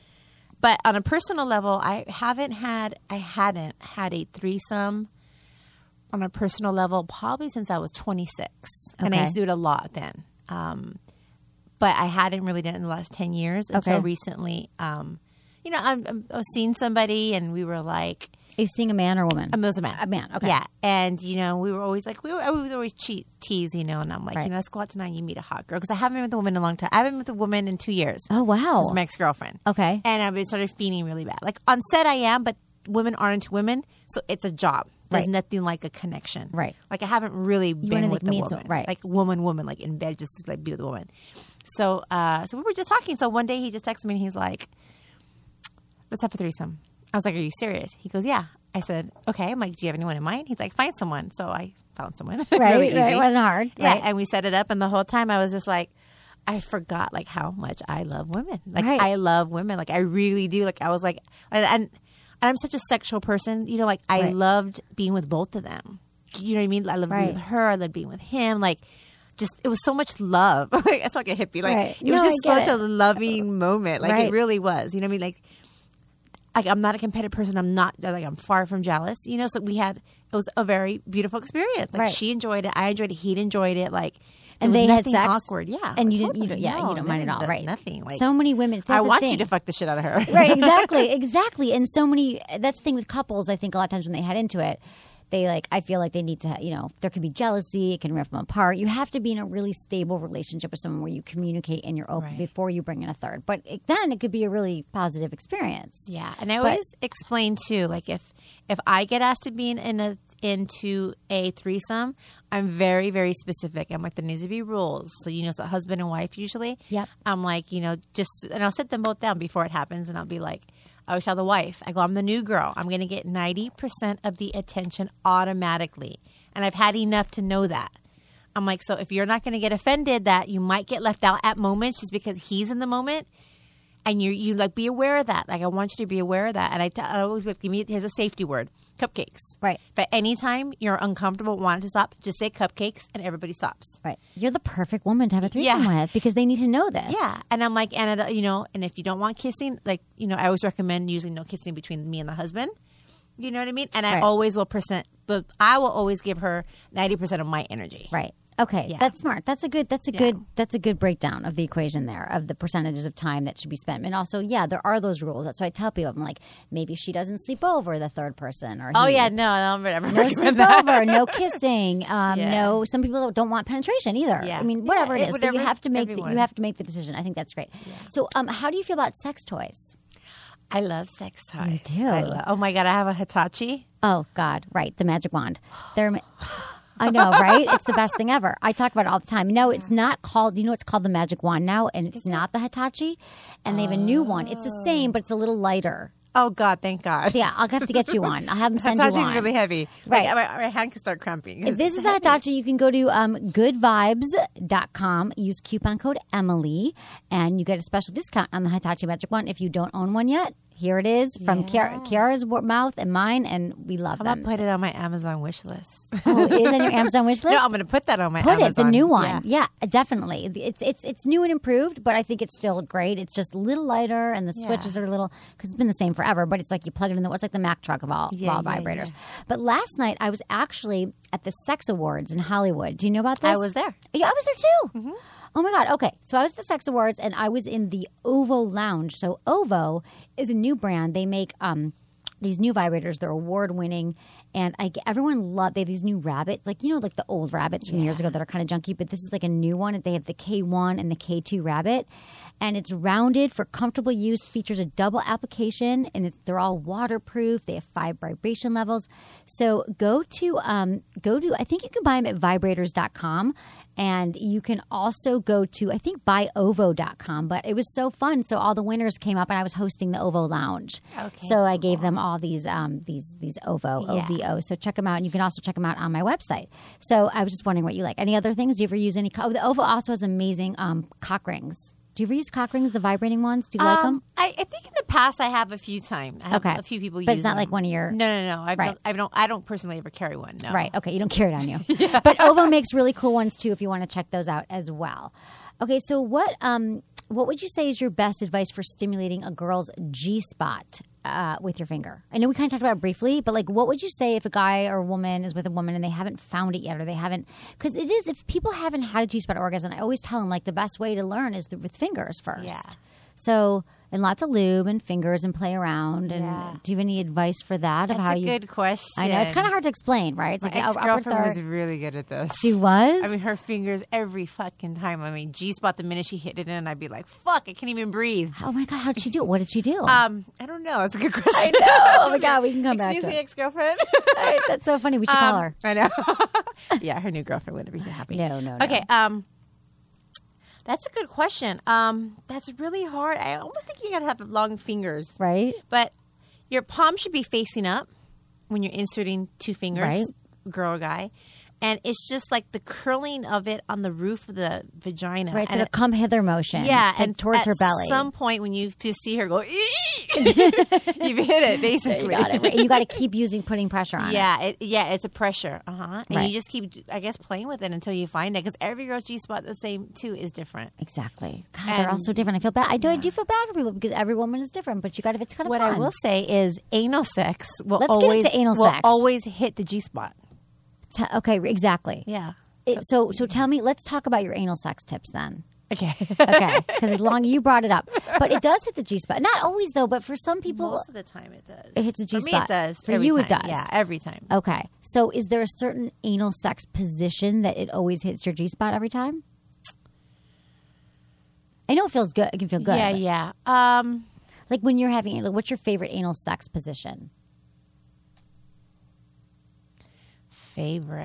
but on a personal level, I haven't had, I hadn't had a threesome on a personal level probably since I was twenty-six. And I Okay. used to do it a lot then. Um, but I hadn't really done it in the last ten years until Okay. recently. Um, you know, I'm, I'm, I was seeing somebody and we were like, Are you seeing a man or a woman? Um, it was a man. A man, okay. Yeah. And, you know, we were always like, we were, we was always cheat, tease, you know, and I'm like, Right. you know, let's go out tonight and you meet a hot girl. Because I haven't been with a woman in a long time. I haven't been with a woman in two years. Oh wow. It's my ex-girlfriend. Okay. And I've been started feeling really bad. Like on set I am, but women aren't into women. So it's a job. There's Right. nothing like a connection. Right. Like I haven't really wanna, been like, with a meet woman. some- right. Like woman, woman, like in bed, just to, like be with a woman. So, uh, so we were just talking. So one day he just texted me and he's like, let's have a threesome. I was like, are you serious? He goes, yeah. I said, okay. I'm like, do you have anyone in mind? He's like, find someone. So I found someone. Right, really right. easy. It wasn't hard. Yeah. Right. And we set it up. And the whole time I was just like, I forgot like how much I love women. Like Right. I love women. Like I really do. Like I was like, and, and, and I'm such a sexual person. You know, like I Right. loved being with both of them. You know what I mean? I loved Right. being with her. I loved being with him. Like, just it was so much love. Like it's like a hippie. Like Right. it was No, just I get such it. a loving moment. Like Right. it really was. You know what I mean? Like, like I'm not a competitive person. I'm not like I'm far from jealous. You know, so we had it was a very beautiful experience. Like Right. she enjoyed it. I enjoyed it. He enjoyed it. Like. And there was they had nothing sex. awkward. Yeah, And you didn't. totally. You don't. Yeah. No, you don't mind at all. no- Right. Nothing. Like so many women. I that's the want thing. you to fuck the shit out of her. Right, exactly, exactly. And so many, that's the thing with couples, I think a lot of times when they head into it, they like, I feel like they need to, you know, there can be jealousy, it can rip them apart. You have to be in a really stable relationship with someone where you communicate and you're open Right. before you bring in a third. But it, then it could be a really positive experience. Yeah, and I But- always explain too, like if if I get asked to be in, in a into a threesome, I'm very, very specific. I'm like, there needs to be rules. So, you know, it's a husband and wife usually. Yep. I'm like, you know, just, and I'll sit them both down before it happens. And I'll be like, I always tell the wife, I go, I'm the new girl. I'm going to get ninety percent of the attention automatically. And I've had enough to know that. I'm like, so if you're not going to get offended that you might get left out at moments just because he's in the moment, and you you like be aware of that. Like, I want you to be aware of that. And I, t- I always give me, here's a safety word, cupcakes. Right. But anytime you're uncomfortable, want to stop, just say cupcakes and everybody stops. Right. You're the perfect woman to have a threesome Yeah. with because they need to know this. Yeah. And I'm like, and it, you know, and if you don't want kissing, like, you know, I always recommend using no kissing between me and the husband. You know what I mean? And I Right. always will percent, but I will always give her ninety percent of my energy. Right. Okay, Yeah. that's smart. That's a good. That's a Yeah. good. That's a good breakdown of the equation there of the percentages of time that should be spent. And also, yeah, there are those rules. That's why I tell people, I'm like, maybe she doesn't sleep over the third person, or Oh, he. yeah. No, no, whatever. No sleepover, no kissing. Um, Yeah. No, some people don't want penetration either. Yeah. I mean, Yeah, whatever it- it is, but you whatever's have to make the, everyone. you have to make the decision. I think that's great. So, um, how do you feel about sex toys? I love sex toys. do. I lo- oh, my God. I have a Hitachi. Oh God, right, the magic wand. They're. ma- I know, right? It's the best thing ever. I talk about it all the time. No, it's not called, you know, it's called the magic wand now, and it's not the Hitachi. And they have a new one. It's the same, but it's a little lighter. Oh, God. Thank God. Yeah, I'll have to get you one. I'll have them send Hitachi's you one. really heavy. Right. Like, my, my hand can start cramping. If this is the Hitachi, you can go to um, good vibes dot com, use coupon code Emily, and you get a special discount on the Hitachi Magic Wand if you don't own one yet. Here it is from Yeah. Kiara, Kiara's wo- mouth and mine, and we love I'm them. going to put it on my Amazon wish list. Oh, it is on your Amazon wish list? No, I'm going to put that on my Put Amazon. it, the new one. Yeah. Yeah. definitely. It's it's it's new and improved, but I think it's still great. It's just a little lighter, and the Yeah. switches are a little because it's been the same forever. But it's like you plug it in the what's like the Mack truck of all, of Yeah, all yeah, vibrators. yeah. But last night I was actually at the Sex Awards in Hollywood. Do you know about this? I was there. Yeah, I was there too. Mm-hmm. Oh my God. Okay. So I was at the Sex Awards and I was in the OVO Lounge. So OVO is a new brand. They make um, these new vibrators. They're award winning. And I, everyone love, they have these new rabbits, like, you know, like the old rabbits from years ago that are kind of junky, but this is like a new one. They have the K one and the K two rabbit. And it's rounded for comfortable use, features a double application, and it's, they're all waterproof. They have five vibration levels. So go to, um, go to, I think you can buy them at vibrators dot com. And you can also go to, I think, buy ovo dot com. But it was so fun. So all the winners came up, and I was hosting the OVO Lounge. Okay, So I gave them all these um, these these OVO, Yeah. O V O. So check them out. And you can also check them out on my website. So I was just wondering what you like. Any other things? Do you ever use any? Oh, the OVO also has amazing um, cock rings. Do you ever use cock rings, the vibrating ones? Do you like them? Um, I, I think in the past I have a few times. I have Okay. a few people But use it's not them. like one of your- No, no, no. I Right. don't. I don't. I don't personally ever carry one. No. Right. Okay. You don't carry it on you. But OVO makes really cool ones too if you want to check those out as well. Okay. So what um what would you say is your best advice for stimulating a girl's G spot uh, with your finger? I know we kind of talked about it briefly, but like, what would you say if a guy or a woman is with a woman and they haven't found it yet, or they haven't? Because it is, if people haven't had a G spot orgasm, I always tell them like the best way to learn is the, with fingers first. Yeah. So, and lots of lube and fingers and play around. And Yeah. do you have any advice for that? That's of how a you? good question. I know it's kind of hard to explain, right? It's My like an ex upper girlfriend third. was really good at this. She was. I mean, her fingers every fucking time. I mean, G spot the minute she hit it in, I'd be like, "Fuck, I can't even breathe." Oh my God, how did she do it? What did she do? Um, I don't know. That's a good question. I know. Oh my God, we can come back Excuse to me, it. ex girlfriend. Right, that's so funny. We should call her. I know. Yeah, her new girlfriend wouldn't be so happy. No, no, no. Okay. Um, that's a good question. Um, that's really hard. I almost think you gotta have long fingers, Right? but your palm should be facing up when you're inserting two fingers, Right. girl or guy. And it's just like the curling of it on the roof of the vagina. Right. So and the come hither motion. yeah, to- and towards at her belly. some point when you just see her go, you've hit it basically. you got it. Right. And you got to keep using putting pressure on it. Yeah, it, yeah, it's a pressure. Uh huh. And Right. you just keep, I guess, playing with it until you find it, because every girl's G spot the same too is different. Exactly. God, they're all And- so different. I feel bad. I do. I do feel bad for people because every woman is different. But you got to. It's kind of What fun. I will say is, anal sex will Let's get always into anal will sex. always hit the G spot. Te- okay. Exactly. Yeah. It, so so tell me. Let's talk about your anal sex tips then. Okay. Okay. Because as long you brought it up, but it does hit the G spot. Not always though. But for some people, Most of the time, it does. it hits the G For me, spot. it does. For Every you, it time. does. Yeah, every time. Okay. So is there a certain anal sex position that it always hits your G spot every time? I know it feels good. It can feel good. Yeah, but- yeah. Um, Like when you're having anal, what's your favorite anal sex position? favorite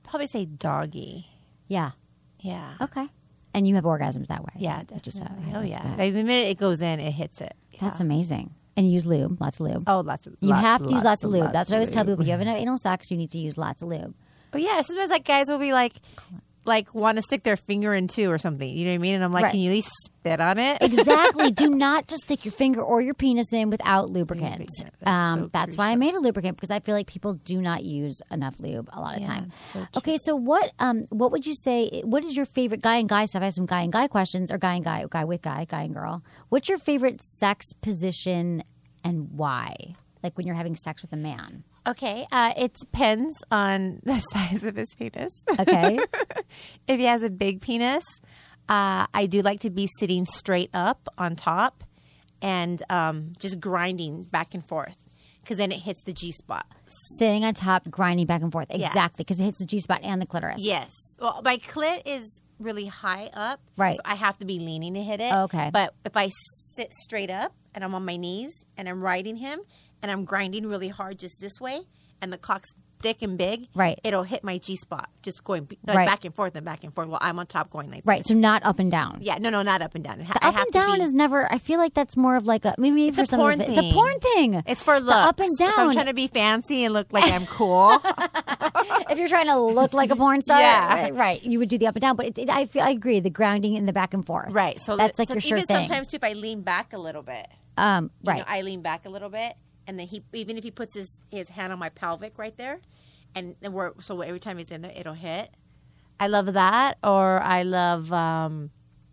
probably say doggy. Yeah. Yeah. Okay. And you have orgasms that way. Yeah, Which is definitely. good. Oh, That's yeah. good. Like, the minute it goes in, it hits it. Yeah. That's amazing. And you use lube, lots of lube. Oh, lots of You lot- have to use lots of lube. lots That's what I always of tell people. lube. If you have enough anal sex, you need to use lots of lube. Oh, yeah. Sometimes, like, guys will be like, like, want to stick their finger in two or something. You know what I mean? And I'm like, Right. can you at least spit on it? Exactly. Do not just stick your finger or your penis in without lubricant. Lubricant. That's Um, so that's why I crucial. made a lubricant, because I feel like people do not use enough lube a lot of Yeah, time. it's so true. Okay, so what um what would you say? What is your favorite guy and guy stuff? I have some guy and guy questions, or guy and guy, guy with guy, guy and girl. What's your favorite sex position and why? Like when you're having sex with a man. Okay. Uh, it depends on the size of his penis. Okay. If he has a big penis, uh, I do like to be sitting straight up on top and um, just grinding back and forth, because then it hits the G spot. Sitting on top, grinding back and forth. Yeah. Exactly, because it hits the G spot and the clitoris. Yes. Well, my clit is really high up. Right. So I have to be leaning to hit it. Okay. But if I sit straight up and I'm on my knees and I'm riding him and I'm grinding really hard just this way, and the cock's thick and big, Right. it'll hit my G spot, just going b- like Right. back and forth and back and forth while I'm on top going like Right, this. so not up and down. Yeah, no, no, not up and down. The up and down is never. I feel like that's more of like a maybe It's for a some porn of it, it's a thing. porn thing. It's for The looks. up and If I'm down. trying to be fancy and look like I'm cool. If you're trying to look like a porn star, Yeah. right, right, you would do the up and down. But it, it, I feel I agree. The grounding and the back and forth. Right. So that's the- like so your sure even thing. sometimes too, if I lean back a little bit, Um, you right. know, I lean back a little bit, and then he even if he puts his, his hand on my pelvic right there, and, and we're, so every time he's in there, it'll hit. I love that, or I love, um,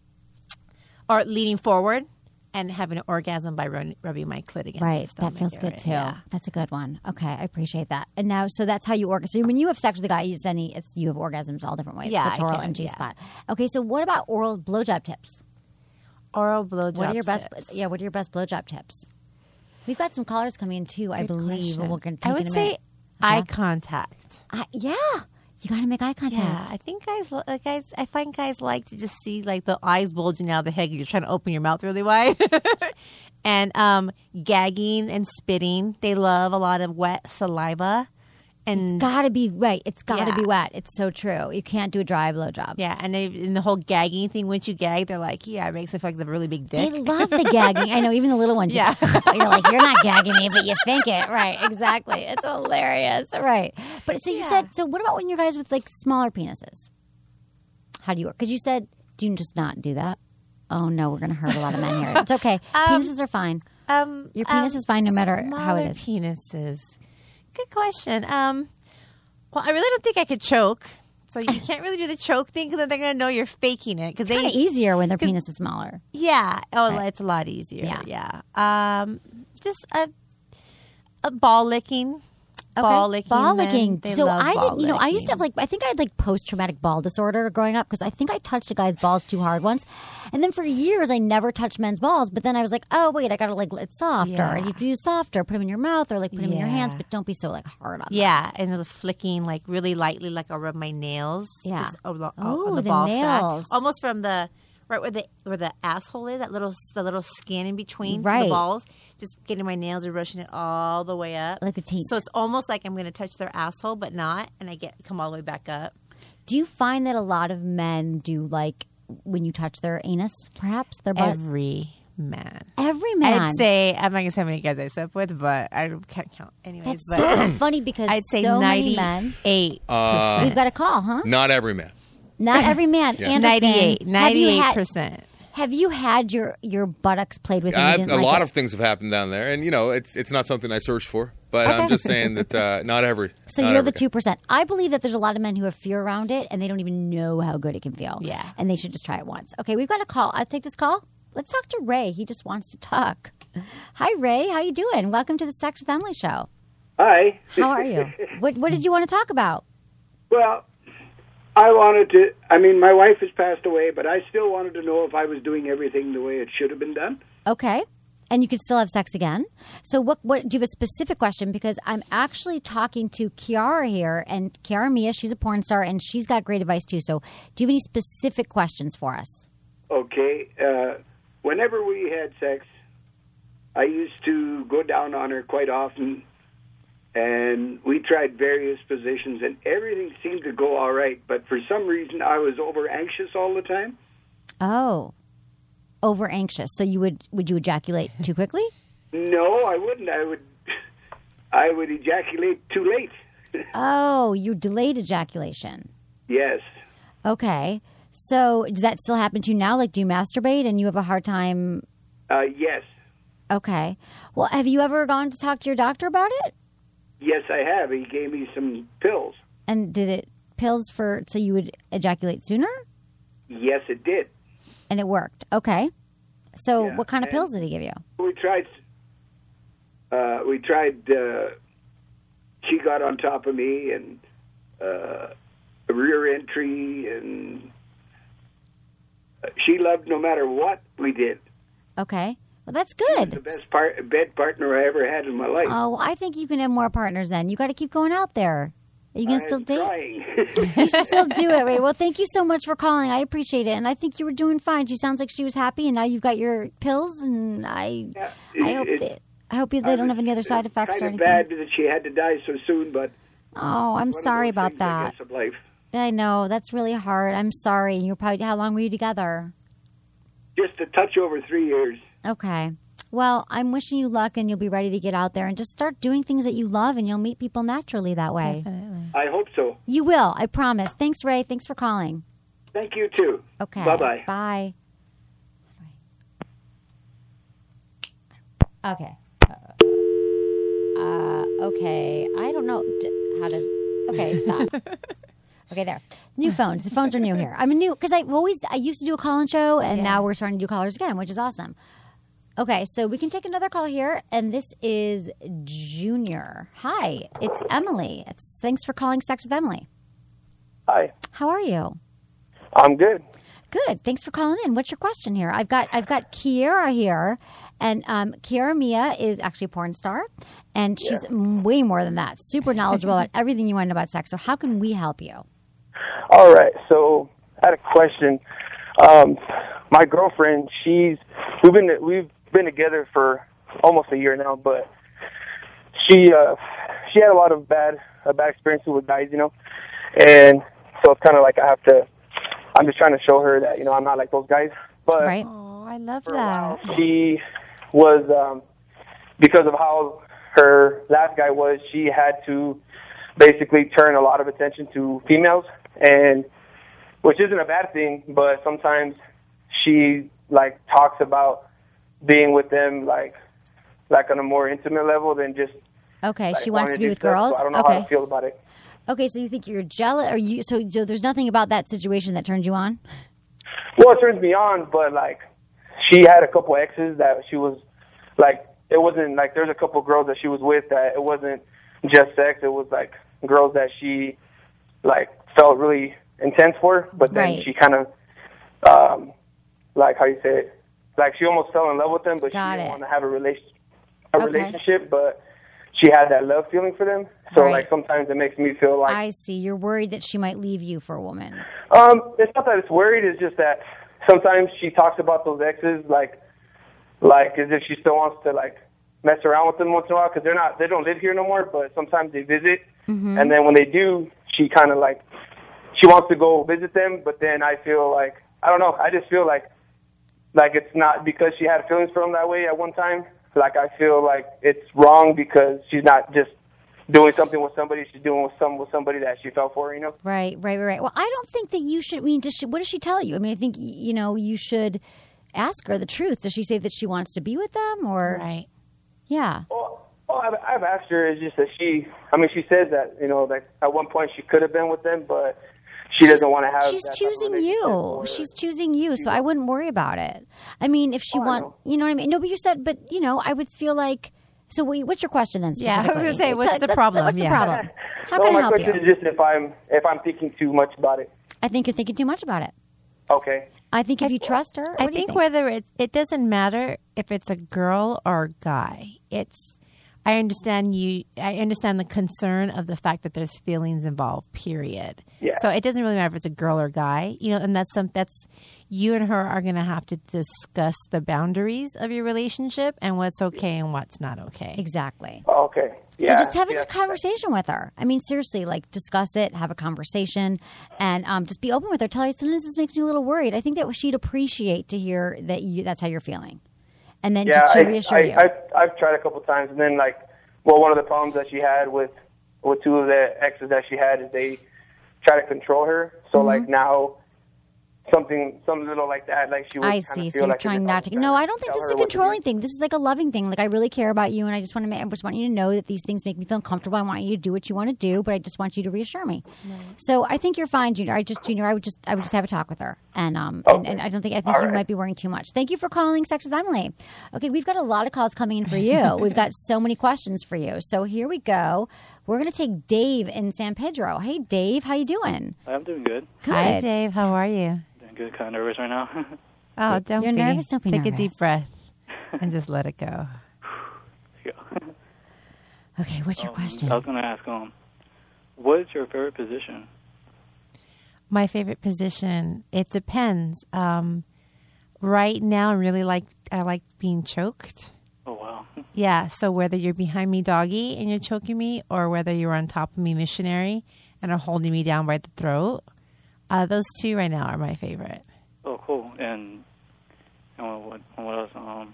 or leaning forward and having an orgasm by run, rubbing my clit against Right, the stomach that feels good area. too. Yeah. That's a good one. Okay, I appreciate that. And now, so that's how you orgasm. So when you have sex with a guy, you send any, it's you have orgasms all different ways. Yeah, I clitoral can, and G yeah. spot. Okay, so what about oral blowjob tips? Oral blowjob. What are your best? tips. Yeah, what are your best blowjob tips? We've got some callers coming in too, I Good believe. question. And we're going to I take would in a say minute. eye Yeah. contact. I, yeah, you got to make eye contact. Yeah, I think guys, li- uh, guys, I find guys like to just see like the eyes bulging out of the head. You're trying to open your mouth really wide, and um, gagging and spitting. They love a lot of wet saliva, and It's got to be right. It's got to Yeah. be wet. It's so true. You can't do a dry blowjob. yeah, and they and the whole gagging thing. Once you gag, they're like, yeah, it makes it feel like the really big They dick. love the gagging. I know, even the little ones. Yeah. You're like, you're not gagging me, but you think it. Right, exactly. It's hilarious. Right. But so you Yeah. said, so what about when you're guys with like smaller penises? How do you work? Because you said, do you just not do that? Oh, no, we're going to hurt a lot of men here. It's okay. Um, Penises are fine. Um, Your penis um, is fine no matter how it smaller is. Penises. Good question. Um, well, I really don't think I could choke. So you can't really do the choke thing because then they're gonna know you're faking it. Because It's kind they, of easier when their penis is smaller. yeah. Oh, Right. it's a lot easier. Yeah. Yeah. Um, just a a ball licking. Okay. Ball licking. Ball men. licking. They So love I ball didn't, you know, I used to have licking. like, I think I had like post traumatic ball disorder growing up because I think I touched a guy's balls too hard once. And then for years I never touched men's balls. But then I was like, oh, wait, I got to like, it's softer. Yeah. You have to use softer, put them in your mouth or like put them in your hands, Yeah. but don't be so like hard on them. Yeah, and the flicking like really lightly, like I'll rub my nails. Yeah. Just over the, Ooh, on the, the ball nails. sack, almost from the right where the where the asshole is, that little the little skin in between to Right. the balls. Just getting my nails and brushing it all the way up, Like the taint. So it's almost like I'm going to touch their asshole, but not, and I get come all the way back up. Do you find that a lot of men do like when you touch their anus, perhaps their butt? Every man. Every man. I'd say I'm not gonna say how many guys I slept with, but I can't count anyways. That's but so funny because I'd say so many men. ninety-eight Uh, percent. We've got a call, huh? Not every man. Not every man. Yes. Anderson, ninety-eight, have you ninety-eight had- percent. Have you had your, your buttocks played with? And you I, didn't a like lot it? of things have happened down there, and you know, it's it's not something I search for. But Okay. I'm just saying that uh, not every. So not you're every the two percent. I believe that there's a lot of men who have fear around it, and they don't even know how good it can feel. Yeah. and they should just try it once. Okay, we've got a call. I'll take this call. Let's talk to Ray. He just wants to talk. Hi, Ray. How you doing? Welcome to the Sex with Emily show. Hi. How are you? what What did you want to talk about? Well, I wanted to, I mean, my wife has passed away, but I still wanted to know if I was doing everything the way it should have been done. Okay. And you could still have sex again. So what, what do you have a specific question? Because I'm actually talking to Kiara here, and Kiara Mia, she's a porn star, and she's got great advice too. So do you have any specific questions for us? Okay. Uh, whenever we had sex, I used to go down on her quite often And we tried various positions, and everything seemed to go all right. But for some reason, I was over anxious all the time. Oh, over anxious. So you would would you ejaculate too quickly? No, I wouldn't. I would I would ejaculate too late. Oh, you delayed ejaculation. Yes. Okay. So does that still happen to you now? Like, do you masturbate and you have a hard time? Uh, yes. Okay. Well, have you ever gone to talk to your doctor about it? Yes, I have. He gave me some pills. And did it pills for so you would ejaculate sooner? Yes, it did. And it worked. Okay. So Yeah, what kind of and pills did he give you? We tried. Uh, we tried. Uh, she got on top of me, and uh, a rear entry, and uh, she loved no matter what we did. Okay. Well, that's She was good. the best part, bed partner I ever had in my life. Oh, I think you can have more partners then. You got to keep going out there. Are you going to still I'm date? trying. You should still do it, Ray. Well, thank you so much for calling. I appreciate it. And I think you were doing fine. She sounds like she was happy, and now you've got your pills, and I Yeah, I hope it- that, I hope you, they don't have any other side effects or Kind of anything. bad that she had to die so soon, but Oh, I'm one of sorry those about things, I that. guess, of life. I know. That's really hard. I'm sorry. You're probably, how long were you together? Just a touch over three years. Okay. Well, I'm wishing you luck, and you'll be ready to get out there and just start doing things that you love, and you'll meet people naturally that way. Definitely. I hope so. You will. I promise. Thanks, Ray. Thanks for calling. Thank you too. Okay. Bye-bye. Bye. Okay. Uh, okay. I don't know d- how to. Okay, stop. Okay, there. New phones. The phones are new here. I'm a new because I've always I used to do a call-in show, and Yeah. now we're starting to do callers again, which is awesome. Okay, so we can take another call here, and this is Junior. Hi, it's Emily. It's thanks for calling Sex with Emily. Hi. How are you? I'm good. Good. Thanks for calling in. What's your question here? I've got I've got Kiara here, and um, Kiara Mia is actually a porn star, and she's m way more than that. Super knowledgeable about everything you want to know about sex. So how can we help you? All right. So I had a question. Um, my girlfriend, she's we've been we've been together for almost a year now, but she uh, she had a lot of bad uh, bad experiences with guys, you know, and so it's kind of like I have to. I'm just trying to show her that, you know, I'm not like those guys. But right. Oh, I love that. she was, um, because of how her last guy was, she had to basically turn a lot of attention to females, and which isn't a bad thing, but sometimes she, like, talks about being with them, like, like on a more intimate level than just, Okay, like, she wants wanting to be do with stuff, girls. so I don't know Okay. how to feel about it. Okay, so you think you're jealous, or you? So, so there's nothing about that situation that turned you on. Well, it turns me on, but, like, she had a couple exes that she was, like, it wasn't, like, there's a couple girls that she was with that it wasn't just sex. It was, like, girls that she, like, felt really intense for, but then Right. she kind of, um, like, how you say it, like, she almost fell in love with them, but Got she didn't it. want to have a, relation, a Okay. relationship, but she had that love feeling for them. So, Right. like, sometimes it makes me feel like, I see. You're worried that she might leave you for a woman. Um, it's not that it's worried. It's just that sometimes she talks about those exes like, like as if she still wants to like mess around with them once in a while because they're not, they don't live here no more. But sometimes they visit, Mm-hmm. and then when they do, she kind of like, she wants to go visit them. But then I feel like I don't know. I just feel like, like it's not because she had feelings for him that way at one time. Like I feel like it's wrong because she's not just doing something with somebody, she's doing with some with somebody that she fell for, you know? Right, right, right, right. Well, I don't think that you should. I mean, does she, what does she tell you? I mean, I think you know you should ask her the truth. Does she say that she wants to be with them, or Right. yeah? Well, well I've, I've asked her. It's just that she, I mean, she says that, you know, like at one point she could have been with them, but she doesn't want to have. She's that type of choosing relationship you. or- She's choosing you. So I wouldn't worry about it. I mean, if she Oh, I want, know. you know what I mean. No, but you said, but you know, I would feel like. So wait, what's your question then? Yeah, I was gonna specifically? say, what's Tell- the let's- problem? What's the Yeah. problem? How well, can I my help question you? is just if I'm if I'm thinking too much about it. I think you're thinking too much about it. Okay. I think if you trust her, I what do you think whether it it doesn't matter if it's a girl or a guy. It's I understand you. I understand the concern of the fact that there's feelings involved. Period. Yeah. So it doesn't really matter if it's a girl or guy. You know, and that's some that's you and her are going to have to discuss the boundaries of your relationship and what's okay and what's not okay. Exactly. Oh, okay. So Yeah, just have yeah. a conversation with her. I mean, seriously, like discuss it, have a conversation, and um, just be open with her. Tell her, sometimes this makes me a little worried. I think that she'd appreciate to hear that you that's how you're feeling. And then Yeah, just to I, reassure I, you. I've, I've tried a couple times, and then like, well, one of the problems that she had with with two of the exes that she had is they try to control her. So Mm-hmm. like now, something, some little like that, like she would I kind see. of So feel you're like trying not to. No, I don't think this is a controlling thing. This is like a loving thing. Like I really care about you, and I just want to. Make, I just want you to know that these things make me feel comfortable. I want you to do what you want to do, but I just want you to reassure me. So I think you're fine, Junior. I just, Junior, I would just, I would just have a talk with her, and um, and, and I don't think I think All you right. might be worrying too much. Thank you for calling Sex with Emily. Okay, we've got a lot of calls coming in for you. We've got so many questions for you. So here we go. We're gonna take Dave in San Pedro. Hey, Dave, how you doing? I'm doing good. Good. Hi, Dave. How are you? Doing good. Kind of nervous right now. Oh, don't You're be. nervous? Don't be Take a nervous. deep breath and just let it go. Okay, what's your Um, question? I was going to ask, um, what is your favorite position? My favorite position, it depends. Um, right now, I really like I like being choked. Oh, wow. Yeah, so whether you're behind me doggy and you're choking me, or whether you're on top of me missionary and are holding me down by the throat, uh, those two right now are my favorite. Oh, cool. And, and what, what else? Um,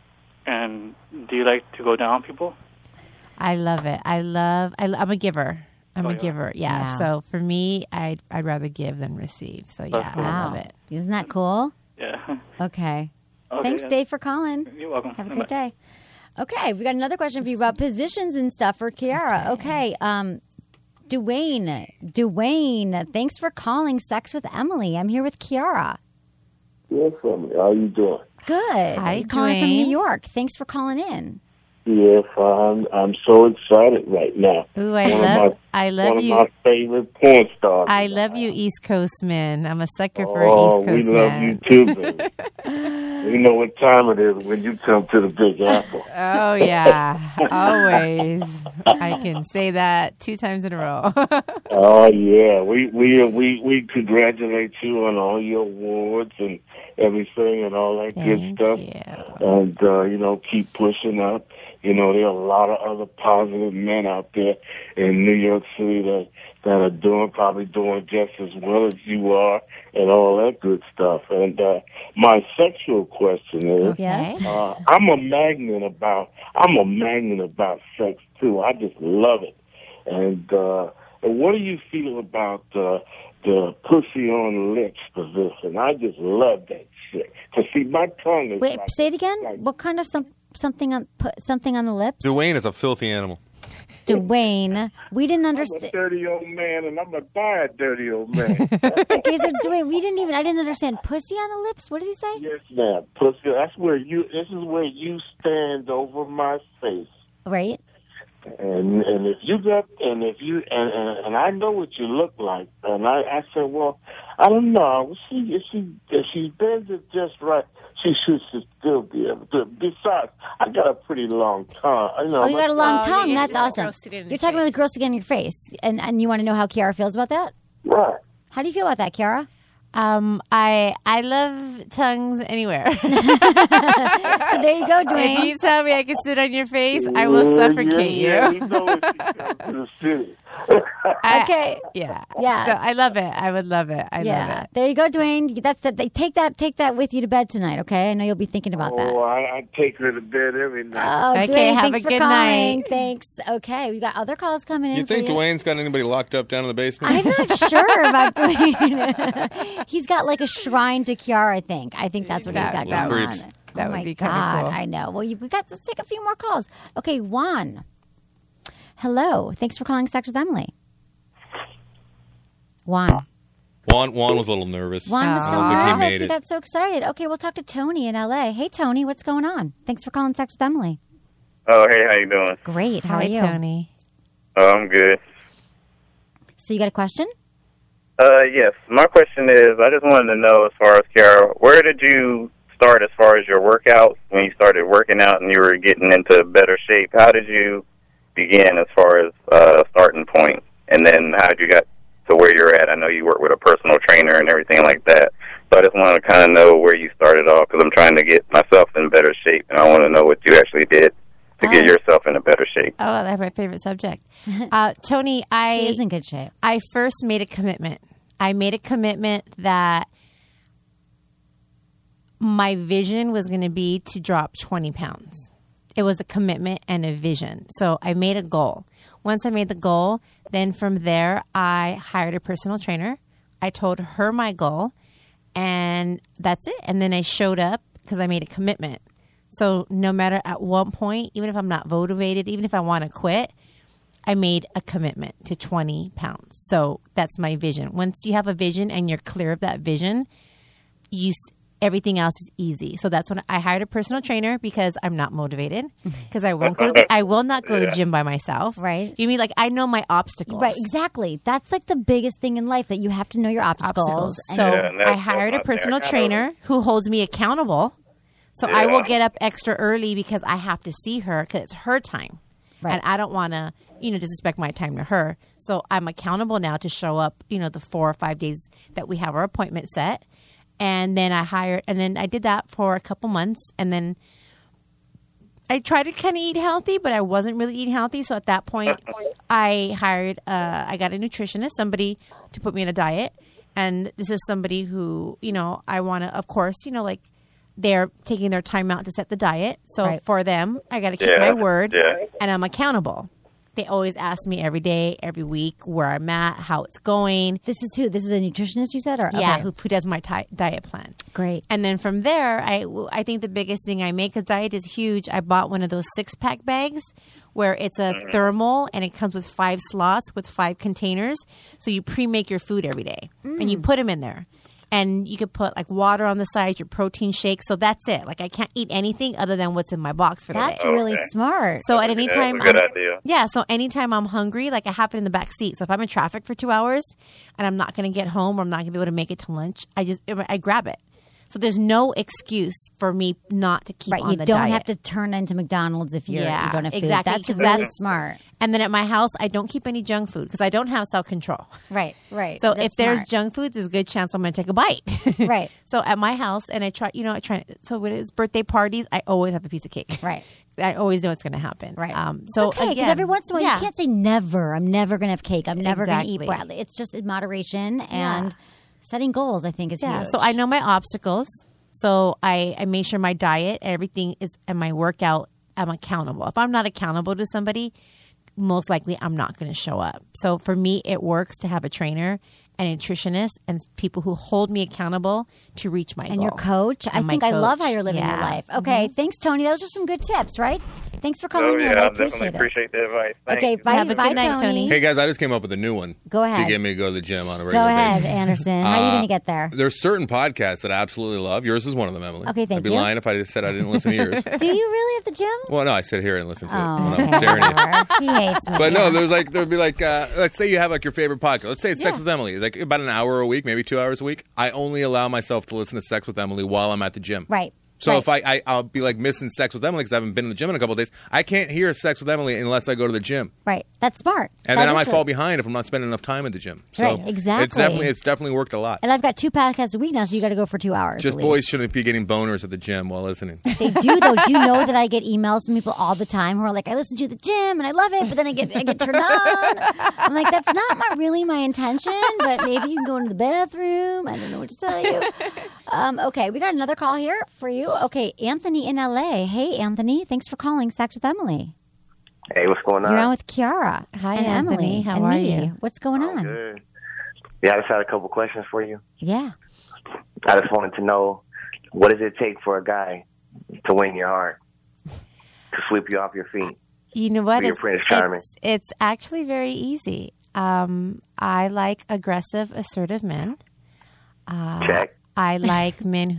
and do you like to go down on people? I love it. I love. I, I'm a giver. I'm Oh, a yeah. giver. Yeah. Yeah. So for me, I'd I'd rather give than receive. So yeah, I Wow. love it. Isn't that cool? Yeah. Okay. Okay, Thanks, yeah. Dave, for calling. You're welcome. Have a Bye. great day. Okay, we got another question for you about positions and stuff for Kiara. Okay, um, Dwayne, Dwayne, thanks for calling Sex with Emily. I'm here with Kiara. Yes, Emily. How you doing? Good. Hi, I'm calling from Dwayne. New York. Thanks for calling in. Yes, I'm. I'm so excited right now. Ooh, I one love. Of my, I love one you. of my favorite porn stars. I love you, East Coast men. I'm a sucker for oh, East Coast we love men. you too, baby. We know what time it is when you come to the Big Apple. Oh yeah, always. I can say that two times in a row. Oh yeah, we we we we congratulate you on all your awards and everything and all that Thank good stuff. you. And uh, you know, keep pushing up. You know, there are a lot of other positive men out there in New York City that that are doing probably doing just as well as you are and all that good stuff. And uh, my sexual question is, Yes. uh, I'm a magnet about I'm a magnet about sex too. I just love it. And uh, and what do you feel about uh, the pussy on lips position? I just love that shit. To see my tongue is Wait, like, say it again. like What kind of some something on put something on the lips? Dwayne is a filthy animal. Dwayne, we didn't I'm a understand. dirty old man, and I'm a bad dirty old man. Okay, so Dwayne, we didn't even. I didn't understand. Pussy on the lips. What did he say? Yes, ma'am. Pussy. That's where you. This is where you stand over my face. Right. And and if you got and if you and and, and I know what you look like, and I I said, well, I don't know. She if she if she bends it just right, she should should still be able to. Besides, I got a pretty long tongue. You know, Oh, you got a long Oh, tongue. yeah, That's she's awesome. gross to get in You're his talking about the face. gross to get in your face, and and you want to know how Kiara feels about that? right. How do you feel about that, Kiara? Um, I I love tongues anywhere. So there you go, If Dwayne. you tell me I can sit on your face, I will Yeah, suffocate yeah, you. Yeah, you know if you come to the city. I- Okay. Yeah. Yeah. So I love it. I would love it. I Yeah, love it. there you go, Dwayne. That's that. They take that, take that with you to bed tonight. Okay, I know you'll be thinking about that. Oh, I, I take her to bed every night. Oh, Okay, Dwayne, have thanks a for good calling. night. Thanks. Okay, we got other calls coming in. You think for Dwayne's got anybody locked up down in the basement? I'm not sure about Dwayne. He's got like a shrine to Kiara. I think. I think that's what That- he's got that going creeps. on. That oh would my be kinda God, cool. I know. Well, you, we got to take a few more calls. Okay, Juan. Hello. Thanks for calling Sex with Emily. Juan. Juan, Juan was a little nervous. Juan was I so don't think he nervous. made He it. got so excited. Okay, we'll talk to Tony in L A. Hey, Tony, what's going on? Thanks for calling Sex with Emily. Oh, hey, how you doing? Great. How Hi, are you? Tony. Oh, I'm good. So you got a question? Uh, yes. My question is, I just wanted to know, as far as Kiara, where did you start as far as your workouts when you started working out and you were getting into better shape? How did you begin as far as uh, starting point, and then how did you get to where you're at? I know you work with a personal trainer and everything like that. So I just want to kind of know where you started off because I'm trying to get myself in better shape, and I want to know what you actually did to Oh. get yourself in a better shape. Oh, that's my favorite subject. Uh, Tony, I She is in good shape. I first made a commitment. I made a commitment that my vision was going to be to drop twenty pounds. It was a commitment and a vision. So I made a goal. Once I made the goal, then from there, I hired a personal trainer. I told her my goal, and that's it. And then I showed up because I made a commitment. So no matter at what point, even if I'm not motivated, even if I want to quit, I made a commitment to twenty pounds. So that's my vision. Once you have a vision and you're clear of that vision, you s- everything else is easy. So that's when I hired a personal trainer because I'm not motivated because I won't go to the, I will not go to the gym by myself. Right. You mean like I know my obstacles. Right, exactly. That's like the biggest thing in life, that you have to know your obstacles. Obstacles. And- So Yeah, and that's- I hired a that's personal my- trainer who holds me accountable. So I will Yeah. get up extra early because I have to see her because it's her time. Right. And I don't want to, you know, disrespect my time to her. So I'm accountable now to show up, you know, the four or five days that we have our appointment set. And then I hired, and then I did that for a couple months. And then I tried to kind of eat healthy, but I wasn't really eating healthy. So at that point, I hired, uh, I got a nutritionist, somebody to put me on a diet. And this is somebody who, you know, I want to, of course, you know, like they're taking their time out to set the diet. So Right. for them, I got to keep Yeah, my word yeah. and I'm accountable. They always ask me every day, every week, where I'm at, how it's going. This is who? This is a nutritionist you said? Or Yeah, okay. who, who does my ti diet plan. Great. And then from there, I, I think the biggest thing I make, because diet is huge, I bought one of those six-pack bags where it's a thermal and it comes with five slots with five containers. So you pre-make your food every day and you put them in there. And you could put like water on the side, your protein shake. So that's it. Like I can't eat anything other than what's in my box for the That's day. really Okay. smart. So at any That's time, a good I'm- idea. yeah. So anytime I'm hungry, like I have it in the back seat. So if I'm in traffic for two hours and I'm not going to get home or I'm not going to be able to make it to lunch, I just I grab it. So there's no excuse for me not to keep right, on you the don't diet. have to turn into McDonald's if you're, Yeah, you don't have food. exactly, That's 'cause really that's- smart. And then at my house, I don't keep any junk food because I don't have self control. Right, right. So That's if there's smart. junk food, there's a good chance I'm going to take a bite. Right. So at my house, and I try, you know, I try. So when it's birthday parties, I always have a piece of cake. Right. I always know it's going to happen. Right. Um, It's so okay, because again, every once in a while yeah. you can't say never. I'm never going to have cake. I'm never going to eat Exactly. broccoli. It's just in moderation and setting goals, I think, is Yeah. huge. So I know my obstacles. So I, I make sure my diet, everything is, and my workout, I'm accountable. If I'm not accountable to somebody, most likely I'm not going to show up. So for me, it works to have a trainer, an nutritionist, and people who hold me accountable to reach my and goal. your coach. I And my think I love how coach. you're living your Yeah. life. Okay, thanks, Tony. Those are some good tips, right? Thanks for calling Oh, in. yeah, I I appreciate definitely it. appreciate the advice. Thank Okay, you. bye, Have a bye, good night, Tony. Hey guys, I just came up with a new one. Go ahead. To get me to go to the gym on a Go regular ahead, basis. Anderson. How are you Uh, going to get there? There's certain podcasts that I absolutely love. Yours is one of them, Emily. Okay, thank I'd be you. lying if I just said I didn't listen to yours. Do you really at the gym? Well, no, I sit here and listen to it. Oh, when okay, I'm staring at you. whatever. He hates me. But yeah. no, there's like there'd be like uh, let's say you have like your favorite podcast. Let's say it's Sex with Emily. It's like about an hour a week, maybe two hours a week. I only allow myself to listen to Sex with Emily while I'm at the gym. Right. So right. if I, I I'll be like missing Sex with Emily because I haven't been in the gym in a couple of days. I can't hear Sex with Emily unless I go to the gym, Right. That's smart. and That then I is might good. fall behind if I'm not spending enough time at the gym. So Right, exactly. It's definitely it's definitely worked a lot. And I've got two podcasts a week now, so you got to go for two hours. Just at boys least. shouldn't be getting boners at the gym while listening. They do though. Do you know that I get emails from people all the time who are like, "I listen to you at the gym and I love it," but then I get I get turned on. I'm like, that's not my really my intention, but maybe you can go into the bathroom. I don't know what to tell you. Um, okay, we got another call here for you. Okay, Anthony in L A. Hey, Anthony, thanks for calling Sex with Emily. Hey, what's going on? You're on with Kiara Hi, and Anthony. Emily. How and are me. you? What's going on? Good. Yeah, I just had a couple questions for you. Yeah. I just wanted to know, what does it take for a guy to win your heart, to sweep you off your feet? You know what? Be your It's, Prince Charming. it's, it's actually very easy. Um, I like aggressive, assertive men. Uh, Check. I like men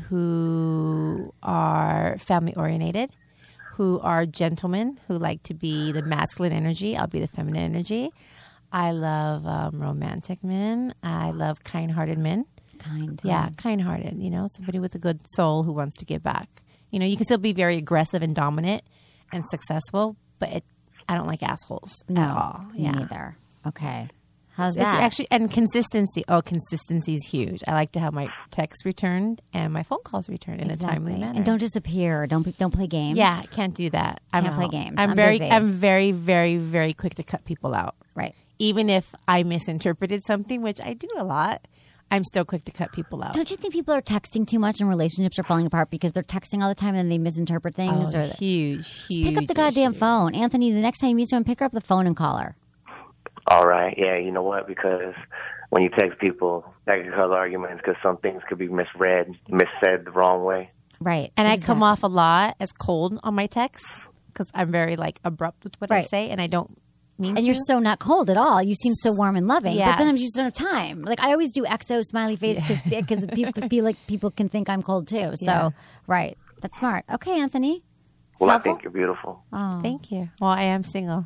who are family oriented, who are gentlemen, who like to be the masculine energy. I'll be the feminine energy. I love um, romantic men. I love kind-hearted men. Kind. Yeah, kind-hearted. You know, somebody with a good soul who wants to give back. You know, you can still be very aggressive and dominant and successful, but it, I don't like assholes No, at all. me Yeah. neither. Okay. How's It's that? actually, and consistency. Oh, consistency is huge. I like to have my texts returned and my phone calls returned in Exactly. a timely manner. And don't disappear. Don't be- don't play games. Yeah, I can't do that. I'm Can't play out. games. I'm, I'm very, busy. I'm very, very, very quick to cut people out. Right. Even if I misinterpreted something, which I do a lot, I'm still quick to cut people out. Don't you think people are texting too much and relationships are falling apart because they're texting all the time and they misinterpret things? Oh, or huge, huge. Pick up the goddamn phone, Anthony. The next time you meet someone, pick her up the phone and call her. All right. Yeah, you know what? Because when you text people, that can cause arguments because some things could be misread, missaid the wrong way. Right. And I come off a lot as cold on my texts because I'm very like abrupt with what I Right. say, and I don't mean And to. you're so not cold at all. You seem so warm and loving. Yes. But sometimes you just don't have time. Like I always do X O smiley face because people feel like people can think I'm cold too. So, Yeah. right. That's smart. Okay, Anthony. Well, I Helpful? think you're beautiful. Oh. Thank you. Well, I am single.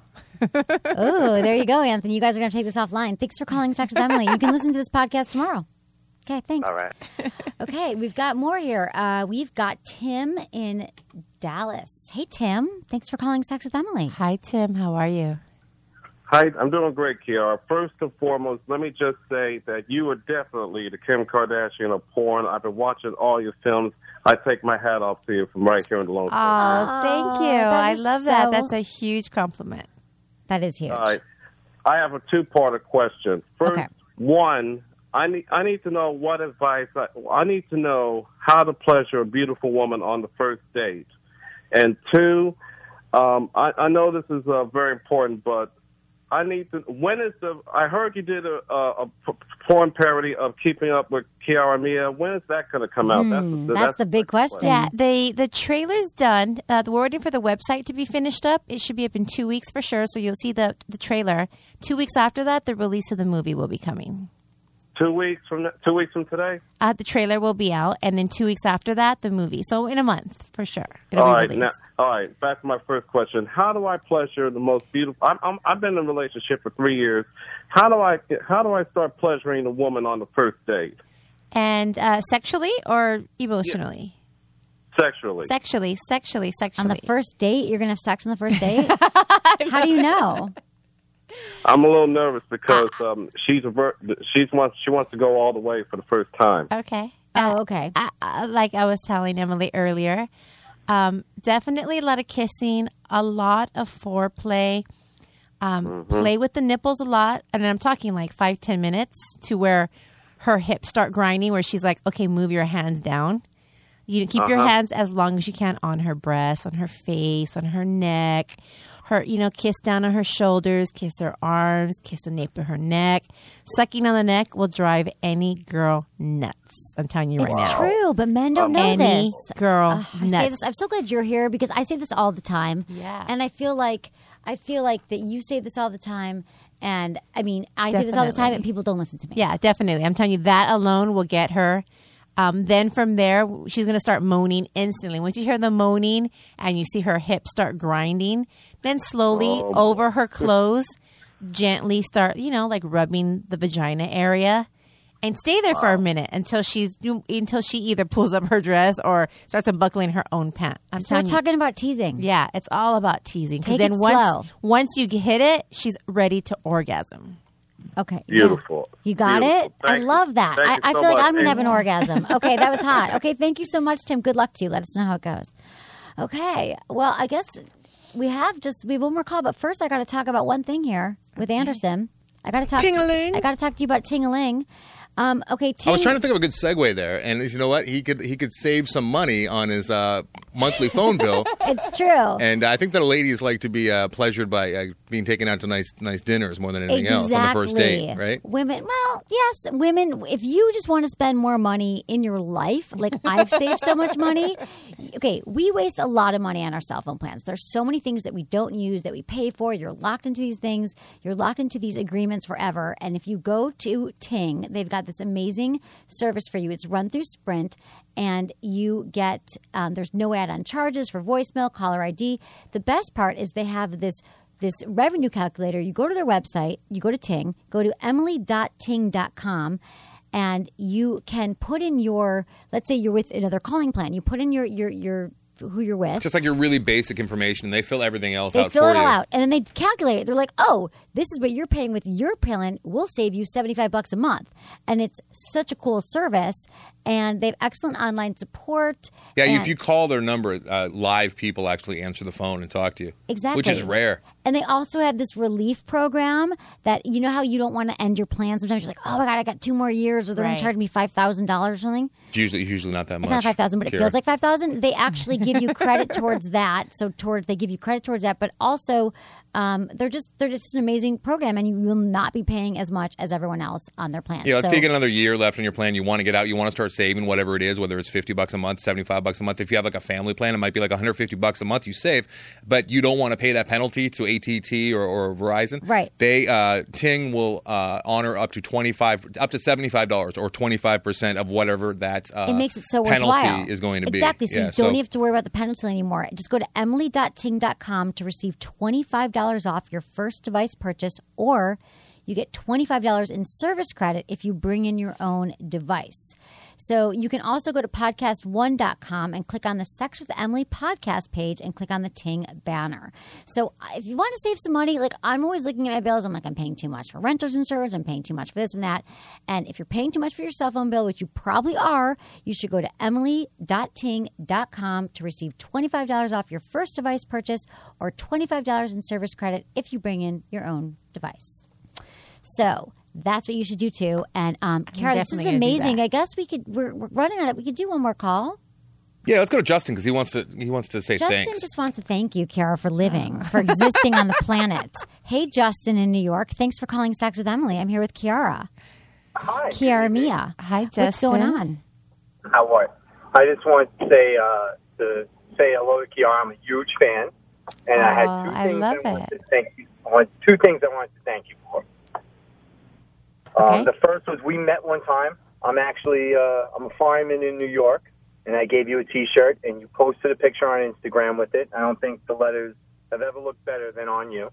Oh, there you go, Anthony. You guys are going to take this offline. Thanks for calling Sex with Emily. You can listen to this podcast tomorrow. Okay, thanks. All right. Okay, we've got more here. Uh, we've got Tim in Dallas. Hey, Tim. Thanks for calling Sex with Emily. Hi, Tim. How are you? Hi, I'm doing great, Kiara. First and foremost, let me just say that you are definitely the Kim Kardashian of porn. I've been watching all your films. I take my hat off to you from right here in the Lone Star. Oh, thank you. that I is love that. so- That's a huge compliment. That is huge. All right. I have a two-part question. First, Okay. one, I need I need to know what advice I, I need to know how to pleasure a beautiful woman on the first date, and two, um, I, I know this is uh, very important, but I need to. When is the? I heard you did a, a, a p- porn parody of Keeping Up with Kiara Mia. When is that going to come out? Hmm, that's the big question. Yeah, the the trailer's done. Uh, we're waiting for the website to be finished up. It should be up in two weeks for sure. So you'll see the the trailer. Two weeks after that, the release of the movie will be coming. Two weeks from two weeks from today. Uh, the trailer will be out, and then two weeks after that, the movie. So in a month for sure. It'll All be right, released. now, all right. Back to my first question: how do I pleasure the most beautiful? I'm, I'm, I've been in a relationship for three years. How do I how do I start pleasuring a woman on the first date? And uh, sexually or emotionally? Sexually. Sexually, sexually, sexually. On the first date, you're going to have sex on the first date? How do you know? I'm a little nervous because um, she's a ver- she's wants she wants to go all the way for the first time. Okay. Oh, okay. I, I, like I was telling Emily earlier, um, definitely a lot of kissing, a lot of foreplay. Um, Mhm. Play with the nipples a lot, and I'm talking like five, ten minutes to where her hips start grinding, where she's like, "Okay, move your hands down." You keep your Uh-huh. hands as long as you can on her breasts, on her face, on her neck. Her, you know, kiss down on her shoulders, kiss her arms, kiss the nape of her neck. Sucking on the neck will drive any girl nuts. I'm telling you right It's now. true, but men don't know any this. girl Ugh, I say nuts. this. I'm so glad you're here because I say this all the time. Yeah. And I feel like I feel like that you say this all the time. And I mean, I say this all the time, Definitely. and people don't listen to me. Yeah, definitely. I'm telling you, that alone will get her. Um, then from there, she's going to start moaning instantly. Once you hear the moaning and you see her hips start grinding, then slowly Oh, boy. over her clothes, gently start, you know, like rubbing the vagina area, and stay there for a minute until she's until she either pulls up her dress or starts unbuckling her own pant. I'm So we're telling you. talking about teasing. Yeah, it's all about teasing. Because Take then it once slow. once you hit it, she's ready to orgasm. Okay. Beautiful. You got Beautiful. it? I Thank you. love that. Thank I, you I so feel like much. I'm going to have an And- orgasm. Okay, that was hot. Okay, thank you so much, Tim. Good luck to you. Let us know how it goes. Okay, well, I guess we have just we have one more call, but first I got to talk about one thing here with Anderson. I got to talk. Ting-a-ling. I got to talk to you about Ting-a-ling. Um, okay, Ting. I was trying to think of a good segue there, and you know what? He could he could save some money on his uh, monthly phone bill. It's true. And I think that ladies like to be uh, pleasured by uh, being taken out to nice nice dinners more than anything else on the first date, right? Women, well, yes, women, if you just want to spend more money in your life, like I've saved so much money. Okay, we waste a lot of money on our cell phone plans. There's so many things that we don't use that we pay for. You're locked into these things. You're locked into these agreements forever. And if you go to Ting, they've got this amazing service for you. It's run through Sprint. And you get, um, there's no add-on charges for voicemail, caller I D. The best part is they have this this revenue calculator. You go to their website, you go to Ting, go to emily dot ting dot com, and you can put in your, let's say you're with another calling plan. You put in your your your who you're with. Just like your really basic information. They fill everything else They out fill for it all you. out, and then they calculate it. They're like, "Oh, this is what you're paying with your plan. We'll save you seventy-five bucks a month." And it's such a cool service, and they have excellent online support. Yeah, and if you call their number, uh, live people actually answer the phone and talk to you. Exactly. Which is rare. And they also have this relief program that, you know how you don't want to end your plan. Sometimes you're like, oh, my God, I got two more years, or they're going Right. to charge me five thousand dollars or something. It's usually, usually not that much. It's not five thousand, but it Kira. feels like five thousand. They actually give you credit towards that. So towards they give you credit towards that, but also um, they're just they're just an amazing program, and you will not be paying as much as everyone else on their plan. Yeah, let's so, say you get another year left on your plan. You want to get out. You want to start saving whatever it is, whether it's fifty bucks a month, seventy-five bucks a month. If you have like a family plan, it might be like one hundred fifty bucks a month you save, but you don't want to pay that penalty to A T and T or, or Verizon. Right. They uh, Ting will uh, honor up to twenty-five, up to seventy-five dollars or twenty-five percent of whatever that uh, it makes it so penalty worthwhile. is going to exactly. be. So Yeah, you don't even have to worry about the penalty anymore. Just go to emily dot ting dot com to receive twenty-five dollars off your first device purchase, or you get twenty-five dollars in service credit if you bring in your own device. So you can also go to podcast one dot com and click on the Sex with Emily podcast page and click on the Ting banner. So if you want to save some money, like I'm always looking at my bills, I'm like, I'm paying too much for renter's insurance, I'm paying too much for this and that. And if you're paying too much for your cell phone bill, which you probably are, you should go to emily dot ting dot com to receive twenty-five dollars off your first device purchase, or twenty-five dollars in service credit if you bring in your own device. So that's what you should do too. And um, Kara, this is definitely gonna do amazing. that. I guess we could. We're, we're running on it. We could do one more call. Yeah, let's go to Justin because he wants to. He wants to say Justin thanks. just wants to thank you, Kara, for living, for existing on the planet. Hey, Justin in New York. Thanks for calling Sex with Emily. I'm here with Kiara. Hi. Kiara Mia. Hi, Justin. What's going on? How are you? I just want to say uh, to say hello to Kiara. I'm a huge fan, and I had two Oh, I things love I wanted it. to thank you. I want two things I wanted to thank you for. Okay. Um, the first was we met one time. I'm actually uh, I'm a fireman in New York, and I gave you a T-shirt, and you posted a picture on Instagram with it. I don't think the letters have ever looked better than on you.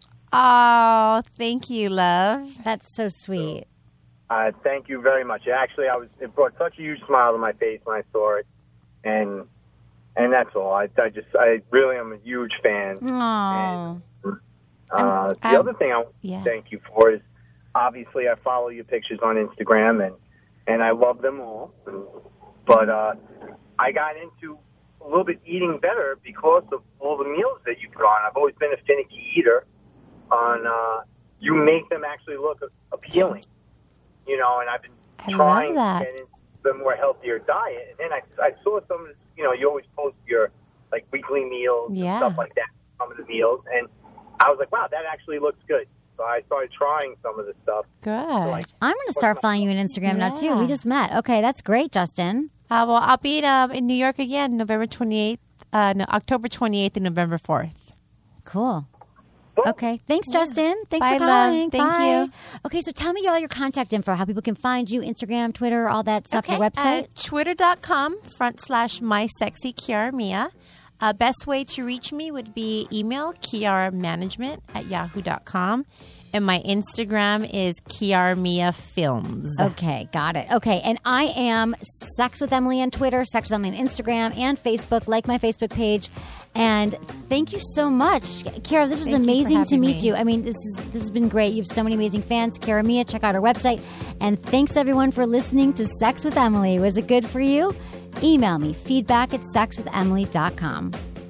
Oh, thank you, love. That's so sweet. Uh, thank you very much. Actually, I was it brought such a huge smile to my face when I saw it, and and that's all. I, I just I really am a huge fan. Aww. Uh, the Um, other thing I want yeah. to thank you for is obviously I follow your pictures on Instagram, and and I love them all. But uh, I got into a little bit eating better because of all the meals that you put on. I've always been a finicky eater. On uh, you make them actually look appealing, you know. And I've been I trying love that. to get into a more healthier diet. And then I I saw some of the, you know, you always post your like weekly meals Yeah. and stuff like that. Some of the meals, and I was like, wow, that actually looks good. So I started trying some of the stuff. Good. I'm going to start following you on Instagram now, too. Yeah. We just met. Okay, that's great, Justin. Uh, well, I'll be in, uh, in New York again, November twenty-eighth, uh, no, October twenty-eighth and November fourth. Cool. Okay. Thanks, Justin. Thanks Bye, for love. calling. Thank Bye. you. Okay, so tell me all your contact info, how people can find you, Instagram, Twitter, all that stuff, your website. Uh, Twitter.com front slash my sexy Kiara Mia. Uh, best way to reach me would be email Kiara Management at yahoo dot com. And my Instagram is Kiara Mia Films. Okay, got it. Okay, and I am Sex with Emily on Twitter, Sex with Emily on Instagram and Facebook. Like my Facebook page. And thank you so much, Kara. This was Thank you for amazing to having meet me. you. I mean, this is this has been great. You have so many amazing fans. Kara Mia, check out her website. And thanks everyone for listening to Sex with Emily. Was it good for you? Email me feedback at sex with emily dot com.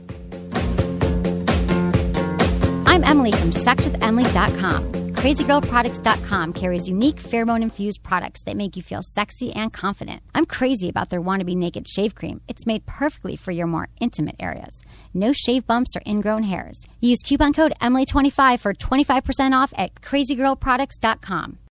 I'm Emily from sex with emily dot com. crazy girl products dot com carries unique pheromone-infused products that make you feel sexy and confident. I'm crazy about their Wannabe Naked Shave Cream. It's made perfectly for your more intimate areas. No shave bumps or ingrown hairs. Use coupon code Emily twenty-five for twenty-five percent off at crazy girl products dot com.